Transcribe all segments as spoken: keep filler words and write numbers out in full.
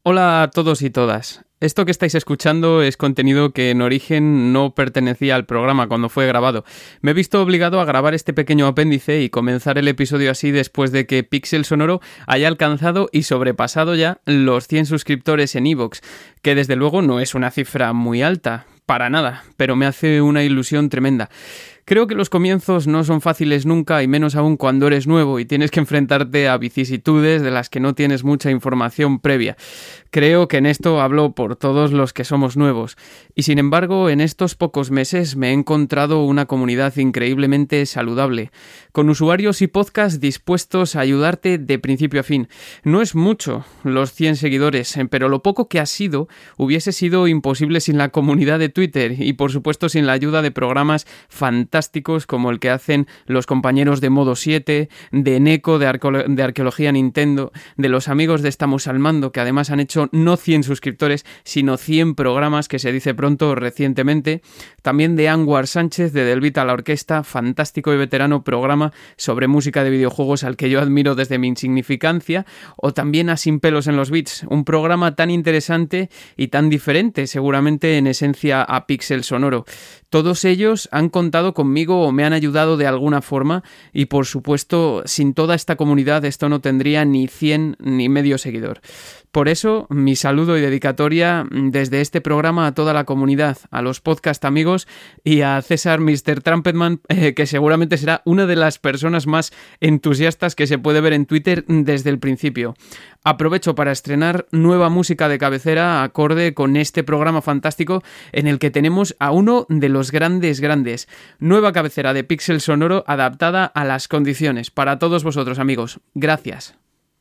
Hola a todos y todas. Esto que estáis escuchando es contenido que en origen no pertenecía al programa cuando fue grabado. Me he visto obligado a grabar este pequeño apéndice y comenzar el episodio así después de que Pixel Sonoro haya alcanzado y sobrepasado ya los cien suscriptores en iVoox, que desde luego no es una cifra muy alta, para nada, pero me hace una ilusión tremenda. Creo que los comienzos no son fáciles nunca y menos aún cuando eres nuevo y tienes que enfrentarte a vicisitudes de las que no tienes mucha información previa. Creo que en esto hablo por todos los que somos nuevos. Y sin embargo, en estos pocos meses me he encontrado una comunidad increíblemente saludable, con usuarios y podcasts dispuestos a ayudarte de principio a fin. No es mucho los cien seguidores, pero lo poco que ha sido hubiese sido imposible sin la comunidad de Twitter y por supuesto sin la ayuda de programas fantásticos como el que hacen los compañeros de Modo siete, de Neko de, Arqueo- de Arqueología Nintendo, de los amigos de Estamos al Mando, que además han hecho no cien suscriptores, sino cien programas, que se dice pronto, recientemente. También de Anwar Sánchez, de Del Beat a la Orquesta, fantástico y veterano programa sobre música de videojuegos al que yo admiro desde mi insignificancia. O también a Sin Pelos en los Beats, un programa tan interesante y tan diferente, seguramente en esencia a Pixel Sonoro. Todos ellos han contado conmigo o me han ayudado de alguna forma y, por supuesto, sin toda esta comunidad esto no tendría ni cien ni medio seguidor. Por eso, mi saludo y dedicatoria desde este programa a toda la comunidad, a los podcast amigos y a César míster Trumpetman, eh, que seguramente será una de las personas más entusiastas que se puede ver en Twitter desde el principio. Aprovecho para estrenar nueva música de cabecera acorde con este programa fantástico en el que tenemos a uno de los grandes grandes. Nueva cabecera de Pixel Sonoro adaptada a las condiciones. Para todos vosotros, amigos. Gracias.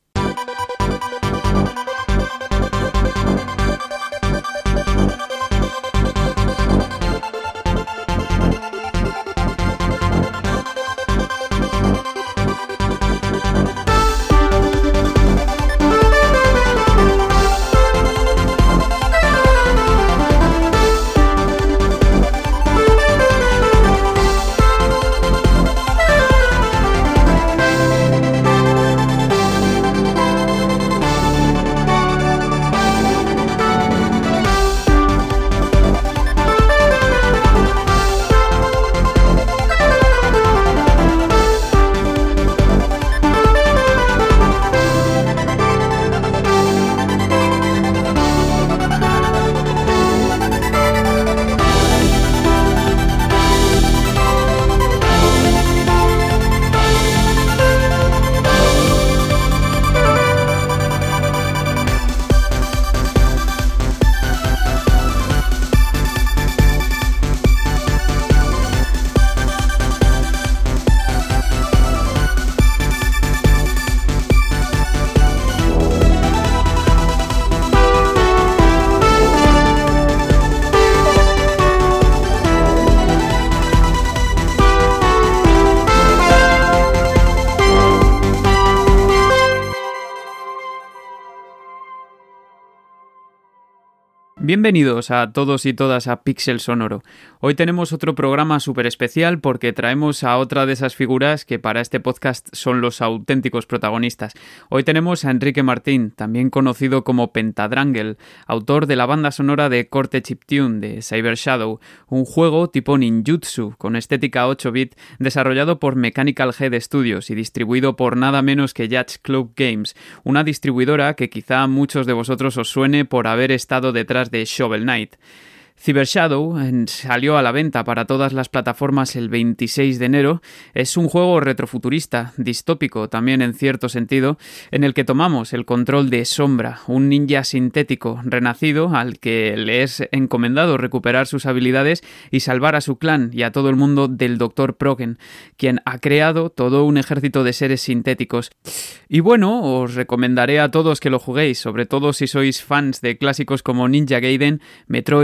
Bienvenidos a todos y todas a Pixel Sonoro. Hoy tenemos otro programa súper especial porque traemos a otra de esas figuras que para este podcast son los auténticos protagonistas. Hoy tenemos a Enrique Martín, también conocido como Pentadrangle, autor de la banda sonora de Corte Chiptune de Cyber Shadow, un juego tipo ninjutsu con estética ocho bit desarrollado por Mechanical Head Studios y distribuido por nada menos que Yacht Club Games, una distribuidora que quizá a muchos de vosotros os suene por haber estado detrás de Shovel Knight. Cyber Shadow salió a la venta para todas las plataformas el veintiséis de enero. Es un juego retrofuturista, distópico también en cierto sentido, en el que tomamos el control de Sombra, un ninja sintético renacido al que le es encomendado recuperar sus habilidades y salvar a su clan y a todo el mundo del doctor Progen, quien ha creado todo un ejército de seres sintéticos. Y bueno, os recomendaré a todos que lo juguéis, sobre todo si sois fans de clásicos como Ninja Gaiden, Metroid, Shinobi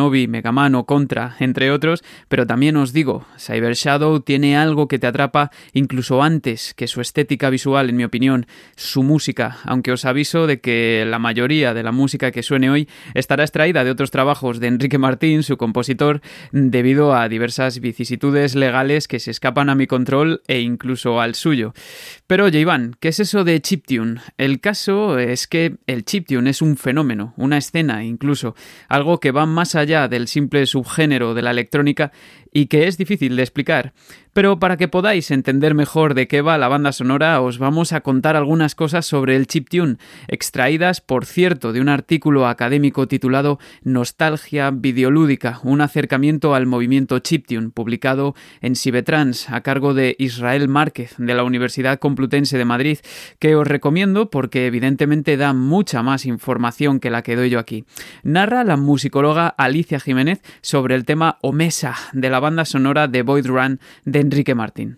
Shinobi, Mega Man o Contra, entre otros, pero también os digo, Cyber Shadow tiene algo que te atrapa incluso antes que su estética visual, en mi opinión, su música, aunque os aviso de que la mayoría de la música que suene hoy estará extraída de otros trabajos de Enrique Martín, su compositor, debido a diversas vicisitudes legales que se escapan a mi control e incluso al suyo. Pero oye, Iván, ¿qué es eso de chiptune? El caso es que el chiptune es un fenómeno, una escena incluso, algo que va más allá del simple subgénero de la electrónica y que es difícil de explicar. Pero para que podáis entender mejor de qué va la banda sonora, os vamos a contar algunas cosas sobre el chiptune, extraídas, por cierto, de un artículo académico titulado Nostalgia videolúdica, un acercamiento al movimiento chiptune, publicado en Cibetrans, a cargo de Israel Márquez, de la Universidad Complutense de Madrid, que os recomiendo porque evidentemente da mucha más información que la que doy yo aquí. Narra la musicóloga Alicia Jiménez sobre el tema Omesa, de la banda sonora de Void Run de Enrique Martín.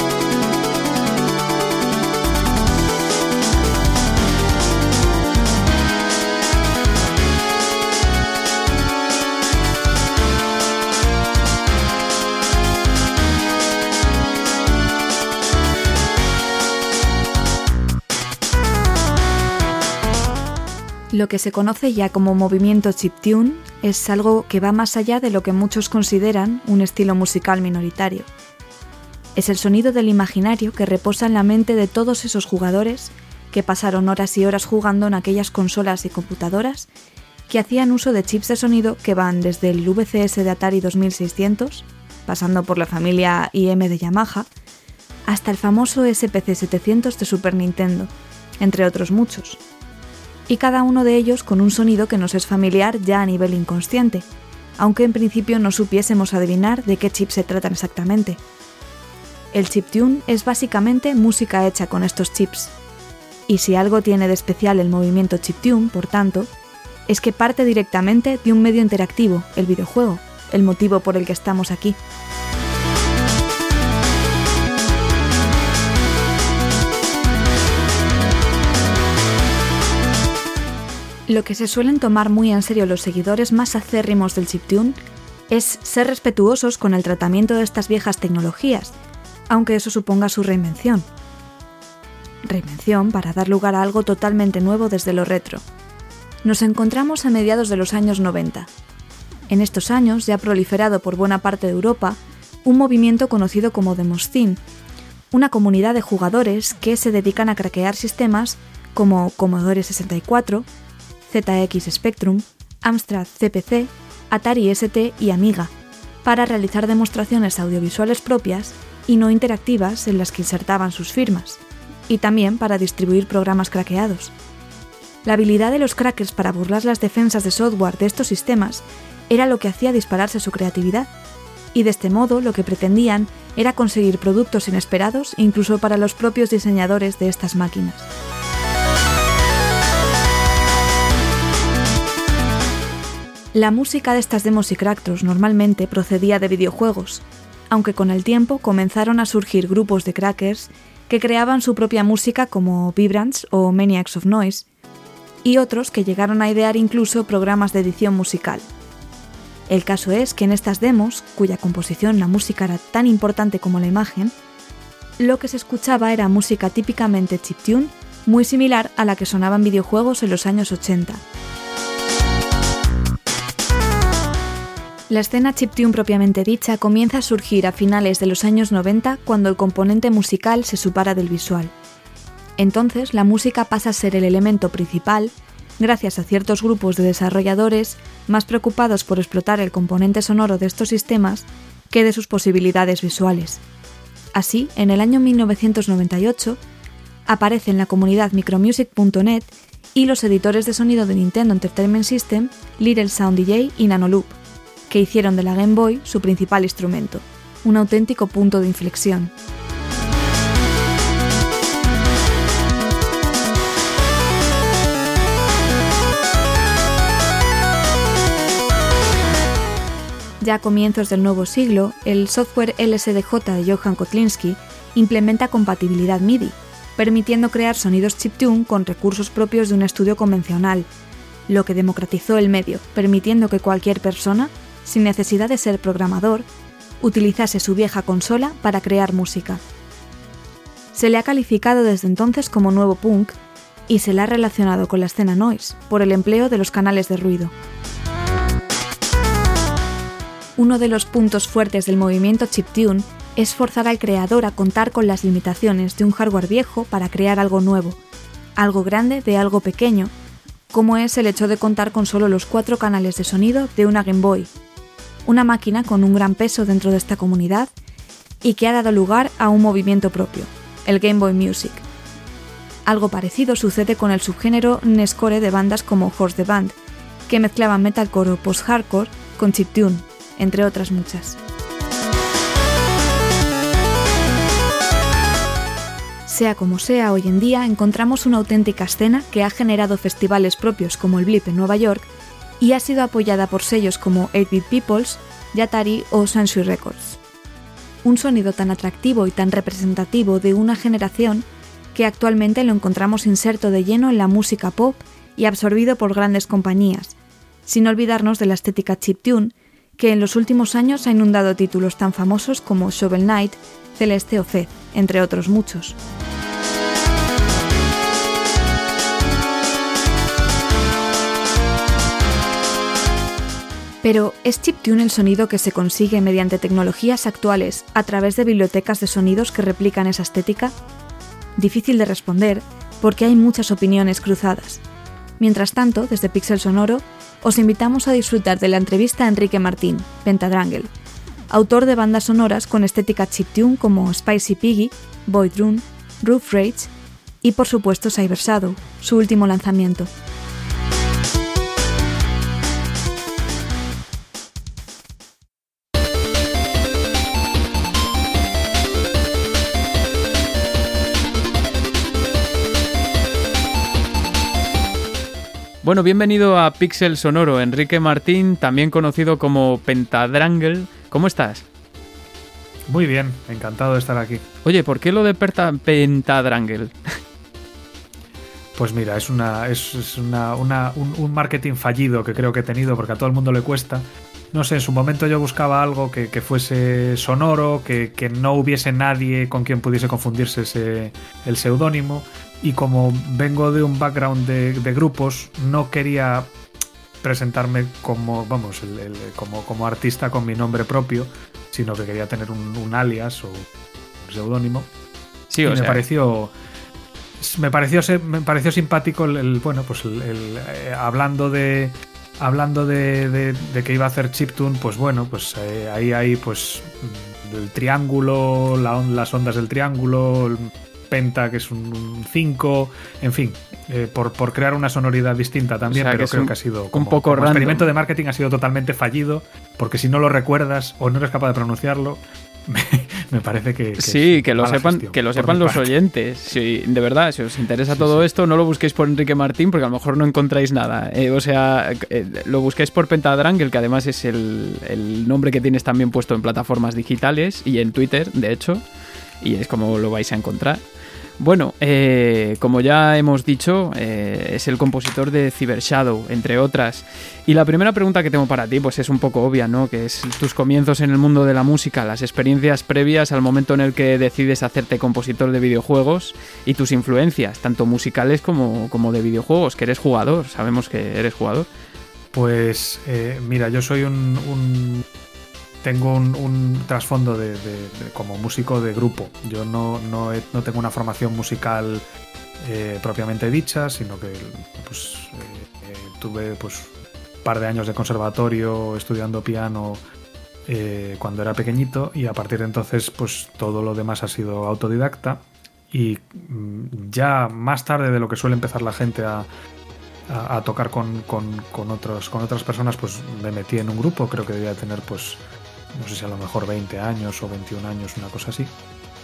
Lo que se conoce ya como movimiento chiptune es algo que va más allá de lo que muchos consideran un estilo musical minoritario. Es el sonido del imaginario que reposa en la mente de todos esos jugadores que pasaron horas y horas jugando en aquellas consolas y computadoras que hacían uso de chips de sonido que van desde el V C S de Atari dos mil seiscientos, pasando por la familia I M de Yamaha, hasta el famoso S P C setecientos de Super Nintendo, entre otros muchos. Y cada uno de ellos con un sonido que nos es familiar ya a nivel inconsciente, aunque en principio no supiésemos adivinar de qué chip se tratan exactamente. El chiptune es básicamente música hecha con estos chips. Y si algo tiene de especial el movimiento chiptune, por tanto, es que parte directamente de un medio interactivo, el videojuego, el motivo por el que estamos aquí. Lo que se suelen tomar muy en serio los seguidores más acérrimos del chiptune es ser respetuosos con el tratamiento de estas viejas tecnologías, aunque eso suponga su reinvención. Reinvención para dar lugar a algo totalmente nuevo desde lo retro. Nos encontramos a mediados de los años noventa. En estos años ya ha proliferado por buena parte de Europa un movimiento conocido como Demoscene, una comunidad de jugadores que se dedican a craquear sistemas como Commodore sesenta y cuatro, Z X Spectrum, Amstrad C P C, Atari S T y Amiga, para realizar demostraciones audiovisuales propias y no interactivas en las que insertaban sus firmas, y también para distribuir programas craqueados. La habilidad de los crackers para burlar las defensas de software de estos sistemas era lo que hacía dispararse su creatividad, y de este modo lo que pretendían era conseguir productos inesperados incluso para los propios diseñadores de estas máquinas. La música de estas demos y crackers normalmente procedía de videojuegos, aunque con el tiempo comenzaron a surgir grupos de crackers que creaban su propia música como Vibrants o Maniacs of Noise, y otros que llegaron a idear incluso programas de edición musical. El caso es que en estas demos, cuya composición la música era tan importante como la imagen, lo que se escuchaba era música típicamente chiptune, muy similar a la que sonaba en videojuegos en los años ochenta. La escena chiptune propiamente dicha comienza a surgir a finales de los años noventa cuando el componente musical se separa del visual. Entonces la música pasa a ser el elemento principal gracias a ciertos grupos de desarrolladores más preocupados por explotar el componente sonoro de estos sistemas que de sus posibilidades visuales. Así, en el año mil novecientos noventa y ocho, aparece en la comunidad micromusic punto net y los editores de sonido de Nintendo Entertainment System, Little Sound D J y Nanoloop, que hicieron de la Game Boy su principal instrumento, un auténtico punto de inflexión. Ya a comienzos del nuevo siglo, el software L S D J de Johan Kotlinski implementa compatibilidad M I D I, permitiendo crear sonidos chiptune con recursos propios de un estudio convencional, lo que democratizó el medio, permitiendo que cualquier persona, sin necesidad de ser programador, utilizase su vieja consola para crear música. Se le ha calificado desde entonces como nuevo punk y se le ha relacionado con la escena noise por el empleo de los canales de ruido. Uno de los puntos fuertes del movimiento chiptune es forzar al creador a contar con las limitaciones de un hardware viejo para crear algo nuevo, algo grande de algo pequeño, como es el hecho de contar con solo los cuatro canales de sonido de una Game Boy, una máquina con un gran peso dentro de esta comunidad y que ha dado lugar a un movimiento propio, el Game Boy Music. Algo parecido sucede con el subgénero Nescore de bandas como Horse the Band, que mezclaban metalcore o post-hardcore con chiptune, entre otras muchas. Sea como sea, hoy en día encontramos una auténtica escena que ha generado festivales propios como el Blip en Nueva York y ha sido apoyada por sellos como eight bit Peoples, Yatari o Sansui Records. Un sonido tan atractivo y tan representativo de una generación que actualmente lo encontramos inserto de lleno en la música pop y absorbido por grandes compañías, sin olvidarnos de la estética chiptune, que en los últimos años ha inundado títulos tan famosos como Shovel Knight, Celeste o Fez, entre otros muchos. Pero, ¿es chiptune el sonido que se consigue mediante tecnologías actuales a través de bibliotecas de sonidos que replican esa estética? Difícil de responder, porque hay muchas opiniones cruzadas. Mientras tanto, desde Pixel Sonoro, os invitamos a disfrutar de la entrevista a Enrique Martín, Pentadrangle, autor de bandas sonoras con estética chiptune como Spicy Piggy, Void Run, Roof Rage y, por supuesto, Cyber Shadow, su último lanzamiento. Bueno, bienvenido a Pixel Sonoro, Enrique Martín, también conocido como Pentadrangle. ¿Cómo estás? Muy bien, encantado de estar aquí. Oye, ¿por qué lo de Perta- Pentadrangle? Pues mira, es una es, es una, una un, un marketing fallido que creo que he tenido porque a todo el mundo le cuesta. No sé, en su momento yo buscaba algo que, que fuese sonoro, que, que no hubiese nadie con quien pudiese confundirse ese, el seudónimo. Y como vengo de un background de, de grupos, no quería presentarme como, vamos, el, el, como, como artista con mi nombre propio, sino que quería tener un, un alias o un seudónimo. Sí, o y sea... me pareció, me pareció, ser, me pareció simpático el, el bueno, pues el, el eh, hablando de hablando de, de, de que iba a hacer chiptune, pues bueno, pues eh, ahí hay pues el triángulo, la, las ondas del triángulo, el penta, que es un cinco, en fin, eh, por, por crear una sonoridad distinta también, o sea, pero que creo un, que ha sido como, un poco como random. Experimento de marketing ha sido totalmente fallido, porque si no lo recuerdas o no eres capaz de pronunciarlo, me, me parece que, que sí, que lo sepan, gestión, que lo sepan los parte. oyentes. Sí, de verdad, si os interesa sí, todo sí. esto, no lo busquéis por Enrique Martín, porque a lo mejor no encontráis nada. Eh, o sea, eh, lo busquéis por Pentadrangle, que además es el, el nombre que tienes también puesto en plataformas digitales y en Twitter, de hecho, y es como lo vais a encontrar. Bueno, eh, como ya hemos dicho, eh, es el compositor de Cyber Shadow, entre otras. Y la primera pregunta que tengo para ti pues es un poco obvia, ¿no? Que es tus comienzos en el mundo de la música, las experiencias previas al momento en el que decides hacerte compositor de videojuegos y tus influencias, tanto musicales como, como de videojuegos, que eres jugador, sabemos que eres jugador. Pues eh, mira, yo soy un... un... Tengo un, un trasfondo de, de, de, como músico de grupo. Yo no, no, he, no tengo una formación musical eh, propiamente dicha, sino que pues, eh, eh, tuve pues, un par de años de conservatorio estudiando piano eh, cuando era pequeñito, y a partir de entonces pues, todo lo demás ha sido autodidacta. Y mm, ya más tarde de lo que suele empezar la gente a, a, a tocar con, con, con, otros, con otras personas, pues me metí en un grupo. Creo que debía tener pues no sé si a lo mejor veinte años o veintiún años, una cosa así.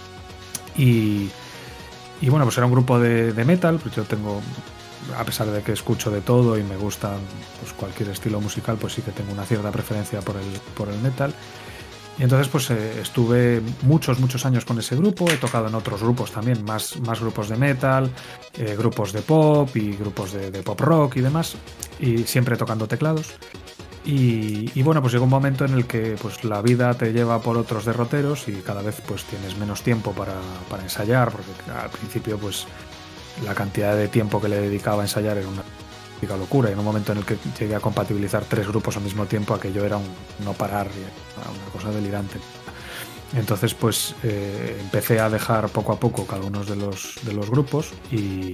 Y, y bueno, pues era un grupo de, de metal, pues yo tengo, a pesar de que escucho de todo y me gusta pues cualquier estilo musical, pues sí que tengo una cierta preferencia por el, por el metal. Y entonces pues eh, estuve muchos, muchos años con ese grupo. He tocado en otros grupos también, más, más grupos de metal, eh, grupos de pop y grupos de, de pop rock y demás. y siempre tocando teclados. Y, y bueno, pues llega un momento en el que pues la vida te lleva por otros derroteros y cada vez pues tienes menos tiempo para, para ensayar, porque al principio pues la cantidad de tiempo que le dedicaba a ensayar era una locura, y en un momento en el que llegué a compatibilizar tres grupos al mismo tiempo, aquello era un no parar, una cosa delirante. Entonces pues eh, empecé a dejar poco a poco cada uno de los, de los grupos y,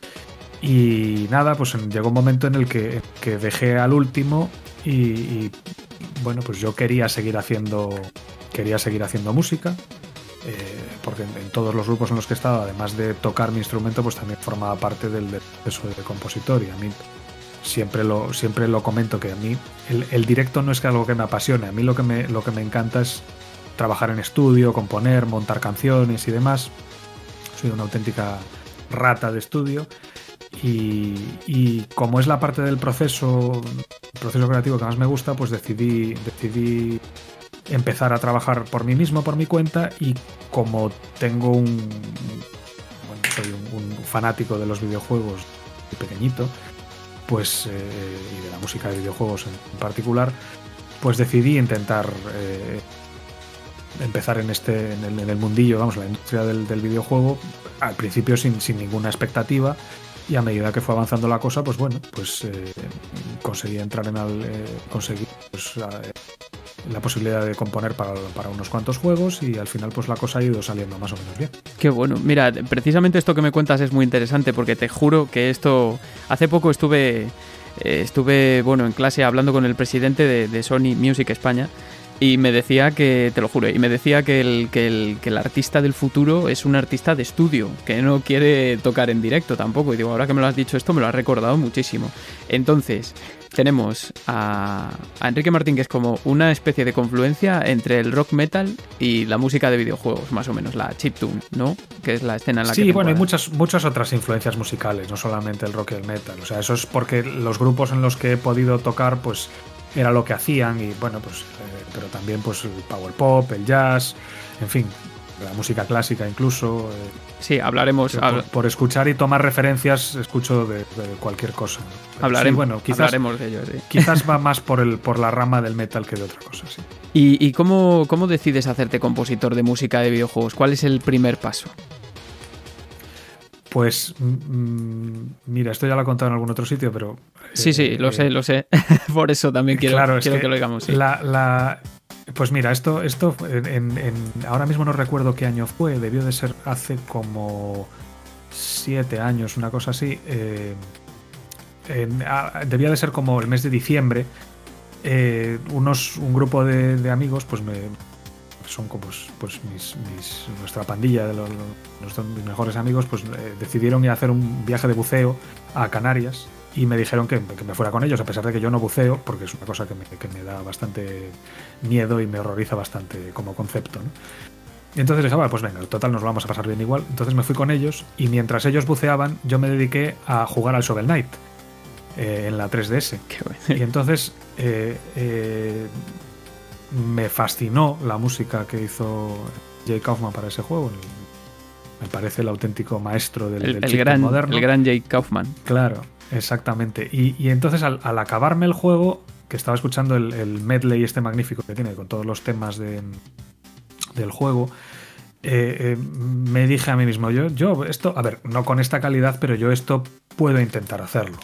y nada, pues llegó un momento en el que, que dejé al último y, y bueno, pues yo quería seguir haciendo quería seguir haciendo música, eh, porque en, en todos los grupos en los que estaba, además de tocar mi instrumento, pues también formaba parte del proceso de compositor, y a mí siempre lo, siempre lo comento que a mí el, el directo no es que algo que me apasione, a mí lo que me, lo que me encanta es trabajar en estudio, componer, montar canciones y demás. Soy una auténtica rata de estudio. Y, y como es la parte del proceso, el proceso creativo que más me gusta, pues decidí, decidí empezar a trabajar por mí mismo, por mi cuenta, y como tengo un... Bueno, soy un, un fanático de los videojuegos pequeñito, pues eh, y de la música de videojuegos en, en particular, pues decidí intentar eh, empezar en este en el, en el mundillo, vamos, la industria del, del videojuego, al principio sin, sin ninguna expectativa. Y a medida que fue avanzando la cosa, pues bueno, pues eh, conseguí entrar en el, eh, conseguí pues, la, la posibilidad de componer para, para unos cuantos juegos, y al final pues la cosa ha ido saliendo más o menos bien. Qué bueno. Mira, precisamente esto que me cuentas es muy interesante, porque te juro que esto... Hace poco estuve, eh, estuve bueno, en clase hablando con el presidente de, de Sony Music España, y me decía que, te lo juro, y me decía que el, que, el, que el artista del futuro es un artista de estudio, que no quiere tocar en directo tampoco. Y digo, ahora que me lo has dicho esto, me lo has recordado muchísimo. Entonces, tenemos a, a Enrique Martín, que es como una especie de confluencia entre el rock metal y la música de videojuegos, más o menos, la chiptune, ¿no? Que es la escena en la sí, que... Sí, bueno, hay muchas, muchas otras influencias musicales, no solamente el rock y el metal. O sea, eso es porque los grupos en los que he podido tocar, pues era lo que hacían, y bueno, pues eh, pero también pues el power pop, el jazz, en fin, la música clásica incluso. Eh, sí, hablaremos. Por, habl- por escuchar y tomar referencias, escucho de, de cualquier cosa. Hablaremos, sí, bueno, quizás, hablaremos de ello, sí. Quizás va más por el por la rama del metal que de otra cosa, sí. ¿Y, y cómo, cómo decides hacerte compositor de música de videojuegos? ¿Cuál es el primer paso? Pues mmm, mira, esto ya lo he contado en algún otro sitio, pero... Sí, eh, sí, lo eh, sé, lo sé. Por eso también quiero, claro, quiero que, que lo digamos. Sí. La, la, pues mira, esto, esto en, en, ahora mismo no recuerdo qué año fue, debió de ser hace como siete años, una cosa así. Eh, en, a, debía de ser como el mes de diciembre. Eh, unos, un grupo de, de amigos, pues me... son como pues, pues mis, mis, nuestra pandilla de los, los, mis mejores amigos, pues eh, decidieron ir a hacer un viaje de buceo a Canarias, y me dijeron que, que me fuera con ellos, a pesar de que yo no buceo, porque es una cosa que me, que me da bastante miedo y me horroriza bastante como concepto, ¿no? Y entonces dije, vale, pues venga, total, nos lo vamos a pasar bien igual. Entonces me fui con ellos, y mientras ellos buceaban, yo me dediqué a jugar al Shovel Knight eh, en la tres D S. Qué bueno. Y entonces eh, eh, me fascinó la música que hizo Jay Kaufman para ese juego. Me parece el auténtico maestro del, el, del el chip gran, moderno. El gran Jay Kaufman. Claro, exactamente. Y, y entonces al, al acabarme el juego, que estaba escuchando el, el medley este magnífico que tiene con todos los temas de, del juego, eh, eh, me dije a mí mismo, yo, yo esto, a ver, no con esta calidad, pero yo esto puedo intentar hacerlo.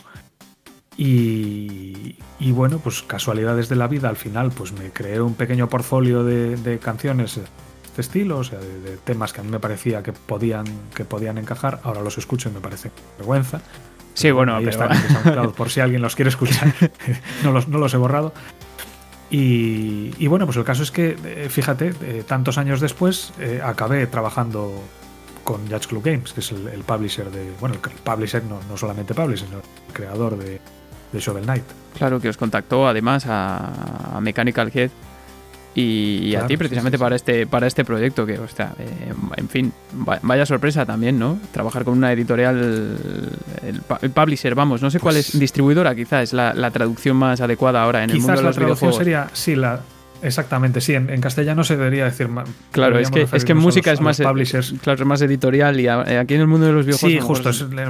Y, y bueno, pues casualidades de la vida, al final pues me creé un pequeño portfolio de, de canciones de este estilo, o sea, de, de temas que a mí me parecía que podían, que podían encajar. Ahora los escucho y me parece vergüenza. Sí, bueno, ahí pero... están, por si alguien los quiere escuchar. no, los, no los he borrado. Y, y bueno, pues el caso es que, eh, fíjate, eh, tantos años después eh, acabé trabajando con Yacht Club Games, que es el, el publisher de... Bueno, el, el publisher, no, no solamente publisher, sino el creador de, de Shovel Knight. Claro, que os contactó además a, a Mechanical Head y, claro, a ti precisamente sí, sí, sí. para este para este proyecto, que, hostia, eh, en fin, vaya sorpresa también, ¿no? Trabajar con una editorial, el, el publisher, vamos, no sé cuál pues, es, distribuidora quizá es la, la traducción más adecuada ahora en el mundo de los videojuegos. Quizás la traducción sería, sí, la... Exactamente, sí, en, en castellano se debería decir más. Claro, es que, es que en música los, es más claro, es más editorial, y a, aquí en el mundo de los videojuegos... Sí, justo, es,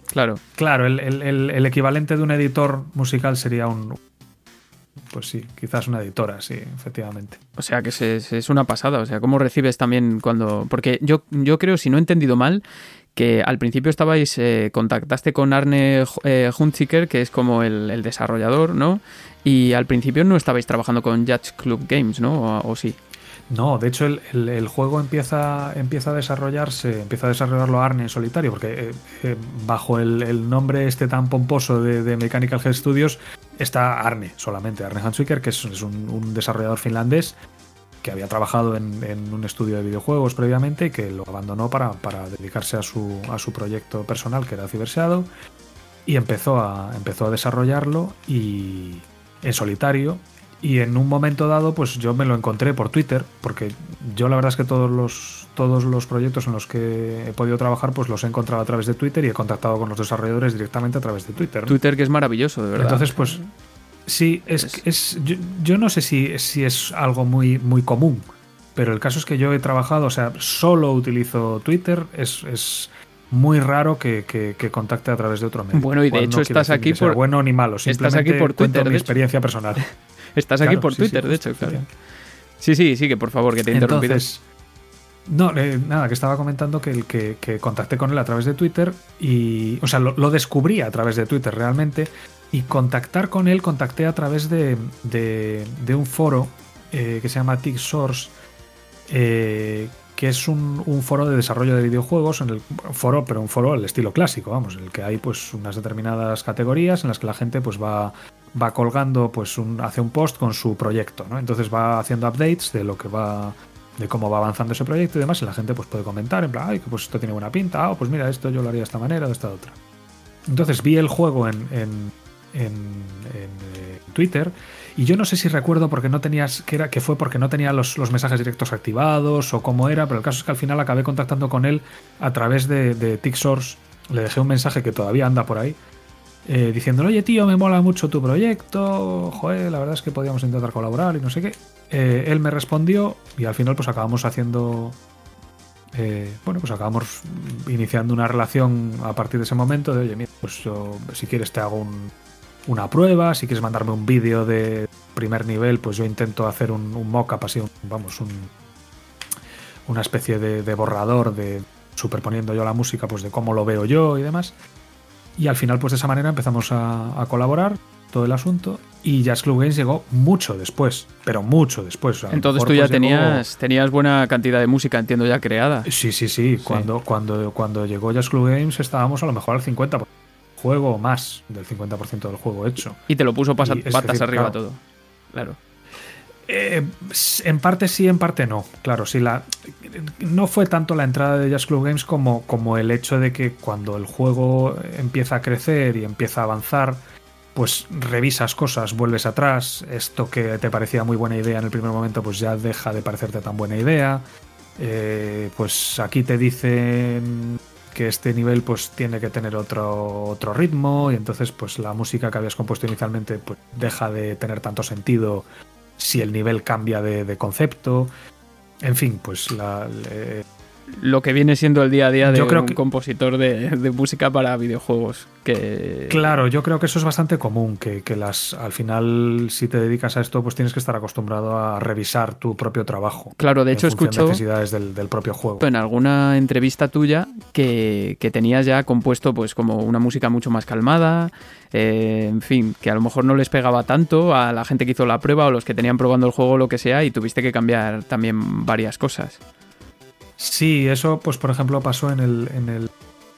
Claro. Claro, el, el, el, el equivalente de un editor musical sería un... Pues sí, quizás una editora, sí, efectivamente. O sea, que se, se es una pasada. O sea, ¿cómo recibes también cuando...? Porque yo, yo creo, si no he entendido mal, que al principio estabais... Eh, contactaste con Arne eh, Hunziker, que es como el, el desarrollador, ¿no? Y al principio no estabais trabajando con Yacht Club Games, ¿no? ¿O, o sí? No, de hecho el, el, el juego empieza, empieza a desarrollarse, empieza a desarrollarlo Arne en solitario, porque eh, eh, bajo el, el nombre este tan pomposo de, de Mechanical Head Studios está Arne solamente, Arne Hunziker, que es, es un, un desarrollador finlandés que había trabajado en, en un estudio de videojuegos previamente y que lo abandonó para, para dedicarse a su, a su proyecto personal, que era Cyber Shadow, y empezó a, empezó a desarrollarlo y en solitario. Y en un momento dado, pues yo me lo encontré por Twitter, porque yo la verdad es que todos los, todos los proyectos en los que he podido trabajar, pues los he encontrado a través de Twitter y he contactado con los desarrolladores directamente a través de Twitter, ¿no? Twitter, que es maravilloso, de verdad. Entonces, pues sí, es, es... es yo, yo no sé si, si es algo muy, muy común, pero el caso es que yo he trabajado, o sea, solo utilizo Twitter, es... es muy raro que, que, que contacte a través de otro medio. Bueno, y de hecho no estás aquí por... bueno ni malo, simplemente estás aquí por Twitter, cuento mi experiencia personal. Estás aquí claro, por sí, Twitter, sí, de hecho, claro. Sí, sí, sí, que por favor, que te he interrumpido. Entonces, no, eh, nada, que estaba comentando que, el, que, que contacté con él a través de Twitter y, o sea, lo, lo descubrí a través de Twitter realmente, y contactar con él contacté a través de, de, de un foro eh, que se llama TICSource, eh, que es un, un foro de desarrollo de videojuegos, en el foro, pero un foro al estilo clásico, vamos, en el que hay pues unas determinadas categorías en las que la gente pues va va colgando, pues un, hace un post con su proyecto, ¿no? Entonces va haciendo updates de lo que va, de cómo va avanzando ese proyecto y demás, y la gente pues puede comentar en plan, ay, que pues esto tiene buena pinta, ah, pues mira, esto yo lo haría de esta manera, de esta otra. Entonces vi el juego en, en, en, en eh, Twitter, y yo no sé si recuerdo porque no tenías, que era, que fue porque no tenía los, los mensajes directos activados o cómo era, pero el caso es que al final acabé contactando con él a través de, de TICSource. Le dejé un mensaje que todavía anda por ahí, Eh, diciéndole, oye tío, me mola mucho tu proyecto, joder, la verdad es que podíamos intentar colaborar y no sé qué. Eh, él me respondió y al final pues acabamos haciendo, eh, bueno, pues acabamos iniciando una relación a partir de ese momento de, oye, mira, pues yo si quieres te hago un, una prueba, si quieres mandarme un vídeo de primer nivel, pues yo intento hacer un, un mock-up así, un, vamos, un, una especie de, de borrador de superponiendo yo la música, pues de cómo lo veo yo y demás. Y al final, pues de esa manera empezamos a, a colaborar todo el asunto, y Yacht Club Games llegó mucho después, pero mucho después. O sea, entonces tú ya pues tenías, llegó... tenías buena cantidad de música, entiendo, ya creada. Sí, sí, sí. sí. Cuando, cuando, cuando llegó Yacht Club Games estábamos a lo mejor al cincuenta por ciento del juego, o más del cincuenta por ciento del juego hecho. Y te lo puso pasa, y, patas decir, arriba claro, todo. Claro. Eh, en parte sí, en parte no. Claro, sí, la, no fue tanto la entrada de Yacht Club Games como, como el hecho de que cuando el juego empieza a crecer y empieza a avanzar, pues revisas cosas, vuelves atrás. Esto que te parecía muy buena idea en el primer momento, pues ya deja de parecerte tan buena idea. Eh, pues aquí te dicen que este nivel pues tiene que tener otro, otro ritmo, y entonces pues la música que habías compuesto inicialmente pues deja de tener tanto sentido si el nivel cambia de, de concepto. En fin, pues la, le... lo que viene siendo el día a día de yo creo un que... compositor de, de música para videojuegos. Que... Claro, yo creo que eso es bastante común, que, que las al final, si te dedicas a esto, pues tienes que estar acostumbrado a revisar tu propio trabajo. Claro, de hecho escucho necesidades del, del propio juego. En alguna entrevista tuya que, que tenías ya compuesto pues como una música mucho más calmada, eh, en fin, que a lo mejor no les pegaba tanto a la gente que hizo la prueba o los que tenían probando el juego o lo que sea, y tuviste que cambiar también varias cosas. Sí, eso pues por ejemplo pasó en el en el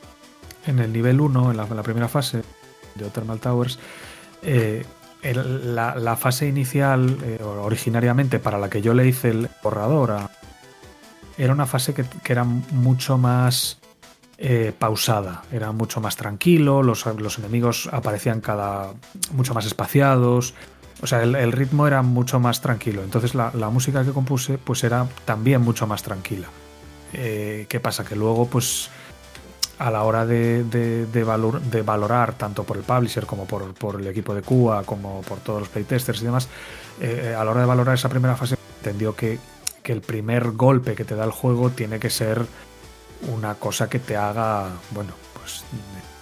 en el nivel uno, en la, en la primera fase de Thermal Towers. Eh, el, la, la fase inicial, eh, originariamente para la que yo le hice el borrador, a, era una fase que, que era mucho más eh, pausada, era mucho más tranquilo, los, los enemigos aparecían cada mucho más espaciados. O sea, el, el ritmo era mucho más tranquilo. Entonces la, la música que compuse pues era también mucho más tranquila. Eh, ¿Qué pasa? Que luego, pues, a la hora de, de, de, valor, de valorar, tanto por el publisher como por, por el equipo de Q A, como por todos los playtesters y demás, eh, a la hora de valorar esa primera fase, entendió que, que el primer golpe que te da el juego tiene que ser una cosa que te haga, bueno, pues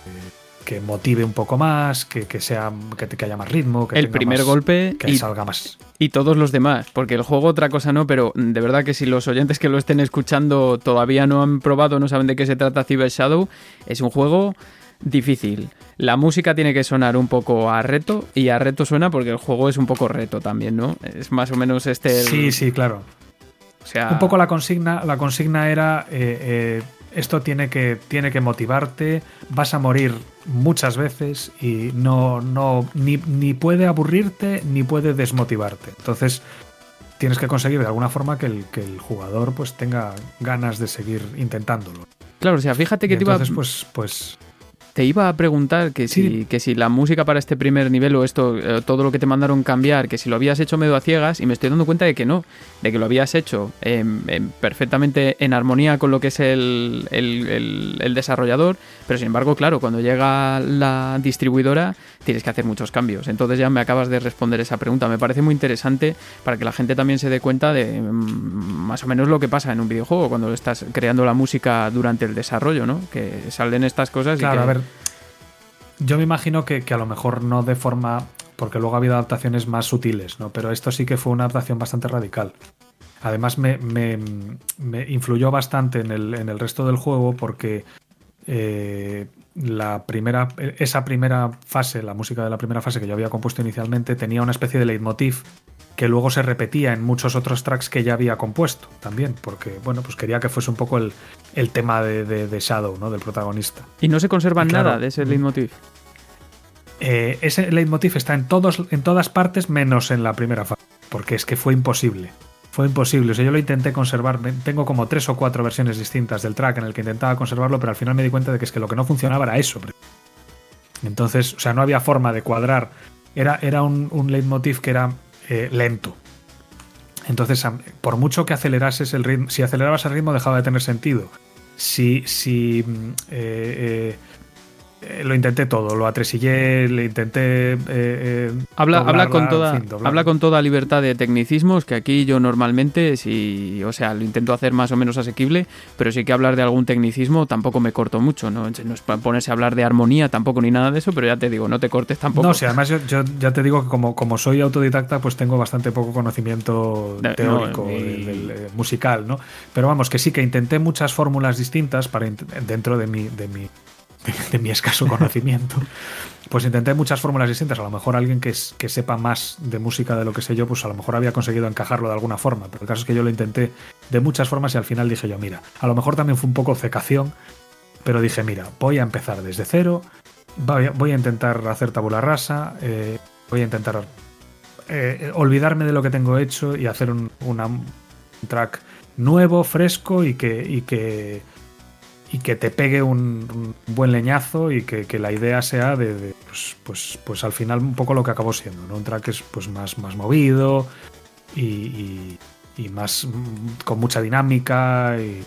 que motive un poco más, que, que sea que, que haya más ritmo, que el tenga primer más, golpe que y, salga más. Y todos los demás, porque el juego otra cosa no, pero de verdad que si los oyentes que lo estén escuchando todavía no han probado, no saben de qué se trata Cyber Shadow, es un juego difícil. La música tiene que sonar un poco a reto, y a reto suena porque el juego es un poco reto también, ¿no? Es más o menos este... El... Sí, sí, claro. O sea... Un poco la consigna, la consigna era... Eh, eh, esto tiene que, tiene que motivarte, vas a morir muchas veces y no, no ni, ni puede aburrirte ni puede desmotivarte. Entonces tienes que conseguir de alguna forma que el, que el jugador pues tenga ganas de seguir intentándolo. Claro, o sea, fíjate que y te entonces, iba... pues, pues Te iba a preguntar que si, sí. que si la música para este primer nivel o esto, eh, todo lo que te mandaron cambiar, que si lo habías hecho medio a ciegas, y me estoy dando cuenta de que no, de que lo habías hecho eh, eh, perfectamente en armonía con lo que es el, el, el, el desarrollador, pero sin embargo, claro, cuando llega la distribuidora tienes que hacer muchos cambios. Entonces ya me acabas de responder esa pregunta. Me parece muy interesante para que la gente también se dé cuenta de mm, más o menos lo que pasa en un videojuego cuando estás creando la música durante el desarrollo, ¿no? Que salen estas cosas claro, y que... a ver, yo me imagino que, que a lo mejor no de forma... porque luego ha habido adaptaciones más sutiles, ¿no? Pero esto sí que fue una adaptación bastante radical. Además me, me, me influyó bastante en el, en el resto del juego porque eh, la primera, esa primera fase, la música de la primera fase que yo había compuesto inicialmente, tenía una especie de leitmotiv que luego se repetía en muchos otros tracks que ya había compuesto también, porque bueno, pues quería que fuese un poco el, el tema de, de, de Shadow, ¿no? Del protagonista. ¿Y no se conserva y claro, nada de ese leitmotiv? Eh, ese leitmotiv está en, todos, en todas partes menos en la primera fase, porque es que fue imposible. Fue imposible, o sea, yo lo intenté conservar, tengo como tres o cuatro versiones distintas del track en el que intentaba conservarlo, pero al final me di cuenta de que es que lo que no funcionaba era eso. Entonces, o sea, no había forma de cuadrar, era, era un, un leitmotiv que era eh, lento. Entonces, por mucho que acelerases el ritmo, si acelerabas el ritmo dejaba de tener sentido. Si, si eh, eh, Eh, lo intenté todo, lo atresillé, le intenté eh, eh, habla, doblarla, habla con toda en fin, habla con toda libertad de tecnicismos, que aquí yo normalmente sí, o sea, lo intento hacer más o menos asequible, pero sí que hablar de algún tecnicismo tampoco me corto mucho, no, no es para ponerse a hablar de armonía tampoco ni nada de eso, pero ya te digo, no te cortes tampoco. No, sí, además yo, yo ya te digo que como, como soy autodidacta, pues tengo bastante poco conocimiento no, teórico no, y... del, del, eh, musical, ¿no? Pero vamos, que sí que intenté muchas fórmulas distintas para dentro de mi, de mi De, de mi escaso conocimiento, pues intenté muchas fórmulas distintas. A lo mejor alguien que, es, que sepa más de música de lo que sé yo, pues a lo mejor había conseguido encajarlo de alguna forma, pero el caso es que yo lo intenté de muchas formas y al final dije yo, mira, a lo mejor también fue un poco cecación, pero dije, mira, voy a empezar desde cero, voy a, voy a intentar hacer tabula rasa, eh, voy a intentar eh, olvidarme de lo que tengo hecho y hacer un, una, un track nuevo, fresco y que... Y que y que te pegue un, un buen leñazo y que, que la idea sea de, de pues, pues, pues al final un poco lo que acabó siendo, ¿no? Un track es pues más, más movido y, y, y más con mucha dinámica y,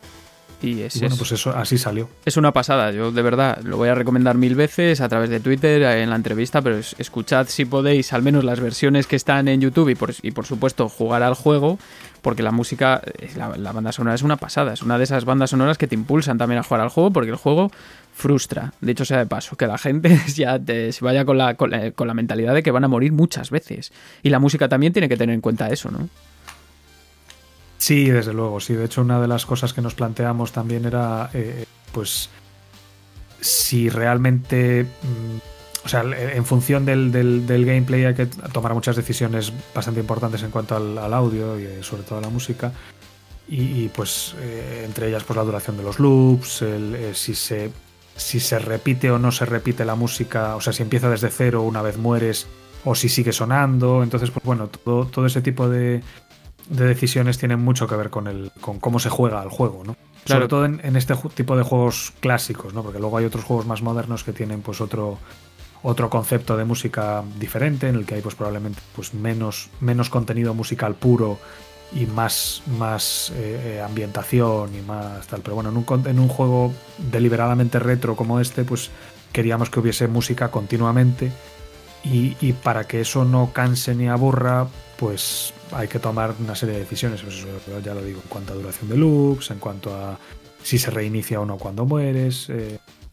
y, es, y bueno, es, pues eso así salió. Es una pasada, yo de verdad lo voy a recomendar mil veces a través de Twitter, en la entrevista, pero es, escuchad si podéis al menos las versiones que están en YouTube y por, y por supuesto jugar al juego, porque la música, la, la banda sonora es una pasada, es una de esas bandas sonoras que te impulsan también a jugar al juego, porque el juego frustra, de hecho sea de paso, que la gente ya te, se vaya con la, con, la, con la mentalidad de que van a morir muchas veces, y la música también tiene que tener en cuenta eso, ¿no? Sí, desde luego, sí, de hecho una de las cosas que nos planteamos también era, eh, pues, si realmente... Mmm, O sea, en función del, del, del gameplay hay que tomar muchas decisiones bastante importantes en cuanto al, al audio y sobre todo a la música. Y, y pues eh, entre ellas pues la duración de los loops, el, eh, si, se, si se repite o no se repite la música, o sea, si empieza desde cero una vez mueres o si sigue sonando. Entonces, pues bueno, todo, todo ese tipo de, de decisiones tienen mucho que ver con, el, con cómo se juega al juego, ¿no? Claro. Sobre todo en, en este tipo de juegos clásicos, ¿no? Porque luego hay otros juegos más modernos que tienen pues otro... otro concepto de música diferente en el que hay pues probablemente pues menos, menos contenido musical puro y más, más eh, ambientación y más tal, pero bueno, en un, en un juego deliberadamente retro como este pues queríamos que hubiese música continuamente y, y para que eso no canse ni aburra pues hay que tomar una serie de decisiones, pues eso ya lo digo, en cuanto a duración de loops, en cuanto a si se reinicia o no cuando mueres, eh,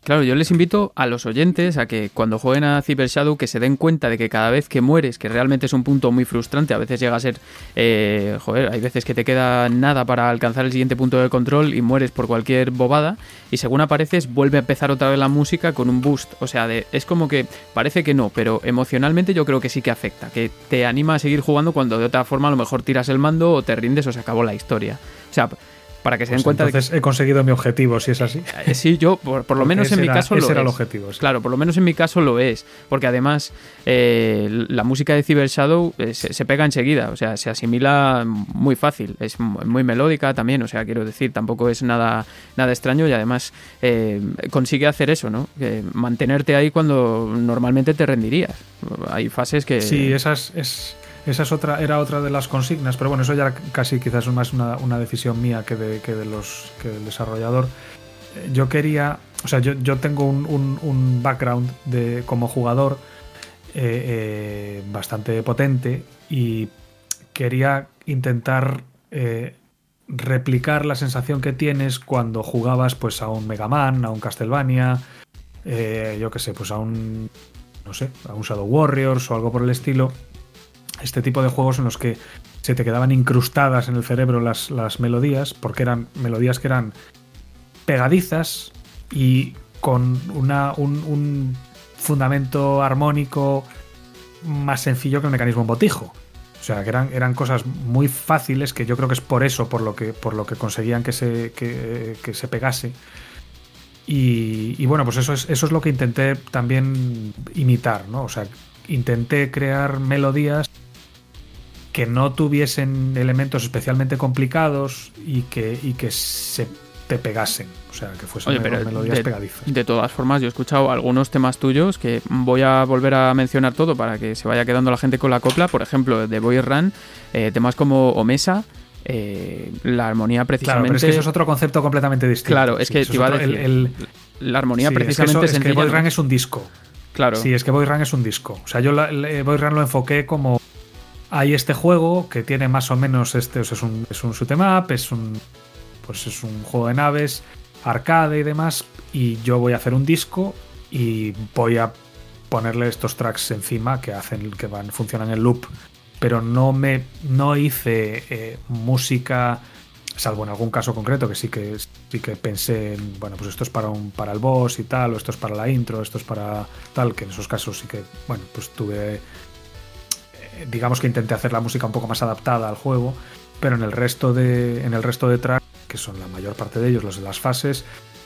Claro, yo les invito a los oyentes a que cuando jueguen a Cyber Shadow que se den cuenta de que cada vez que mueres, que realmente es un punto muy frustrante, a veces llega a ser, eh, joder, hay veces que te queda nada para alcanzar el siguiente punto de control y mueres por cualquier bobada y según apareces vuelve a empezar otra vez la música con un boost, o sea, de, es como que parece que no, pero emocionalmente yo creo que sí que afecta, que te anima a seguir jugando cuando de otra forma a lo mejor tiras el mando o te rindes o se acabó la historia, o sea... Para que se den pues cuenta entonces de que... he conseguido mi objetivo, si es así. Sí, yo, por, por lo menos ese en mi era, caso ese lo era es. el objetivo. Sí. Claro, por lo menos en mi caso lo es. Porque además eh, la música de Cyber Shadow eh, se, se pega enseguida. O sea, se asimila muy fácil. Es muy melódica también. O sea, quiero decir, tampoco es nada, nada extraño. Y además eh, consigue hacer eso, ¿no? Eh, mantenerte ahí cuando normalmente te rendirías. Hay fases que... Sí, esas... Es... Esa es otra, era otra de las consignas, pero bueno, eso ya casi quizás es más una, una decisión mía que, de, que, de los, que del desarrollador. Yo quería, o sea, yo, yo tengo un, un, un background de, como jugador eh, eh, bastante potente y quería intentar eh, replicar la sensación que tienes cuando jugabas pues a un Mega Man, a un Castlevania, eh, yo qué sé, pues a un, no sé, a un Shadow Warriors o algo por el estilo. Este tipo de juegos en los que se te quedaban incrustadas en el cerebro las, las melodías, porque eran melodías que eran pegadizas y con una, un, un fundamento armónico más sencillo que el mecanismo botijo. O sea, que eran, eran cosas muy fáciles, que yo creo que es por eso, por lo que, por lo que conseguían que se, que, que se pegase. Y, y bueno, pues eso es, eso es lo que intenté también imitar, ¿no? O sea, intenté crear melodías que no tuviesen elementos especialmente complicados y que, y que se te pegasen, o sea, que fuesen Oye, pero melodías de, pegadizas. De todas formas, yo he escuchado algunos temas tuyos que voy a volver a mencionar todo para que se vaya quedando la gente con la copla. Por ejemplo, de Boy Run, eh, temas como Omesa, eh, la armonía precisamente... Claro, pero es que eso es otro concepto completamente distinto. Claro, es sí, que te iba a decir, el, el, la armonía sí, precisamente es que, eso, es que Boy Run es un disco. Claro. Sí, es que Boy Run es un disco. O sea, yo la, la, Boy Run lo enfoqué como... Hay este juego que tiene más o menos este, o sea, es un, es un shoot 'em up, es un, pues es un juego de naves, arcade y demás, y yo voy a hacer un disco y voy a ponerle estos tracks encima que hacen, que van, funcionan en loop, pero no me, no hice eh, música, salvo en algún caso concreto que sí que sí que pensé en, bueno, pues esto es para un, para el boss y tal, o esto es para la intro, esto es para tal, que en esos casos sí que, bueno, pues tuve, digamos que intenté hacer la música un poco más adaptada al juego, pero en el resto de en el resto de tracks, que son la mayor parte de ellos, los de las fases,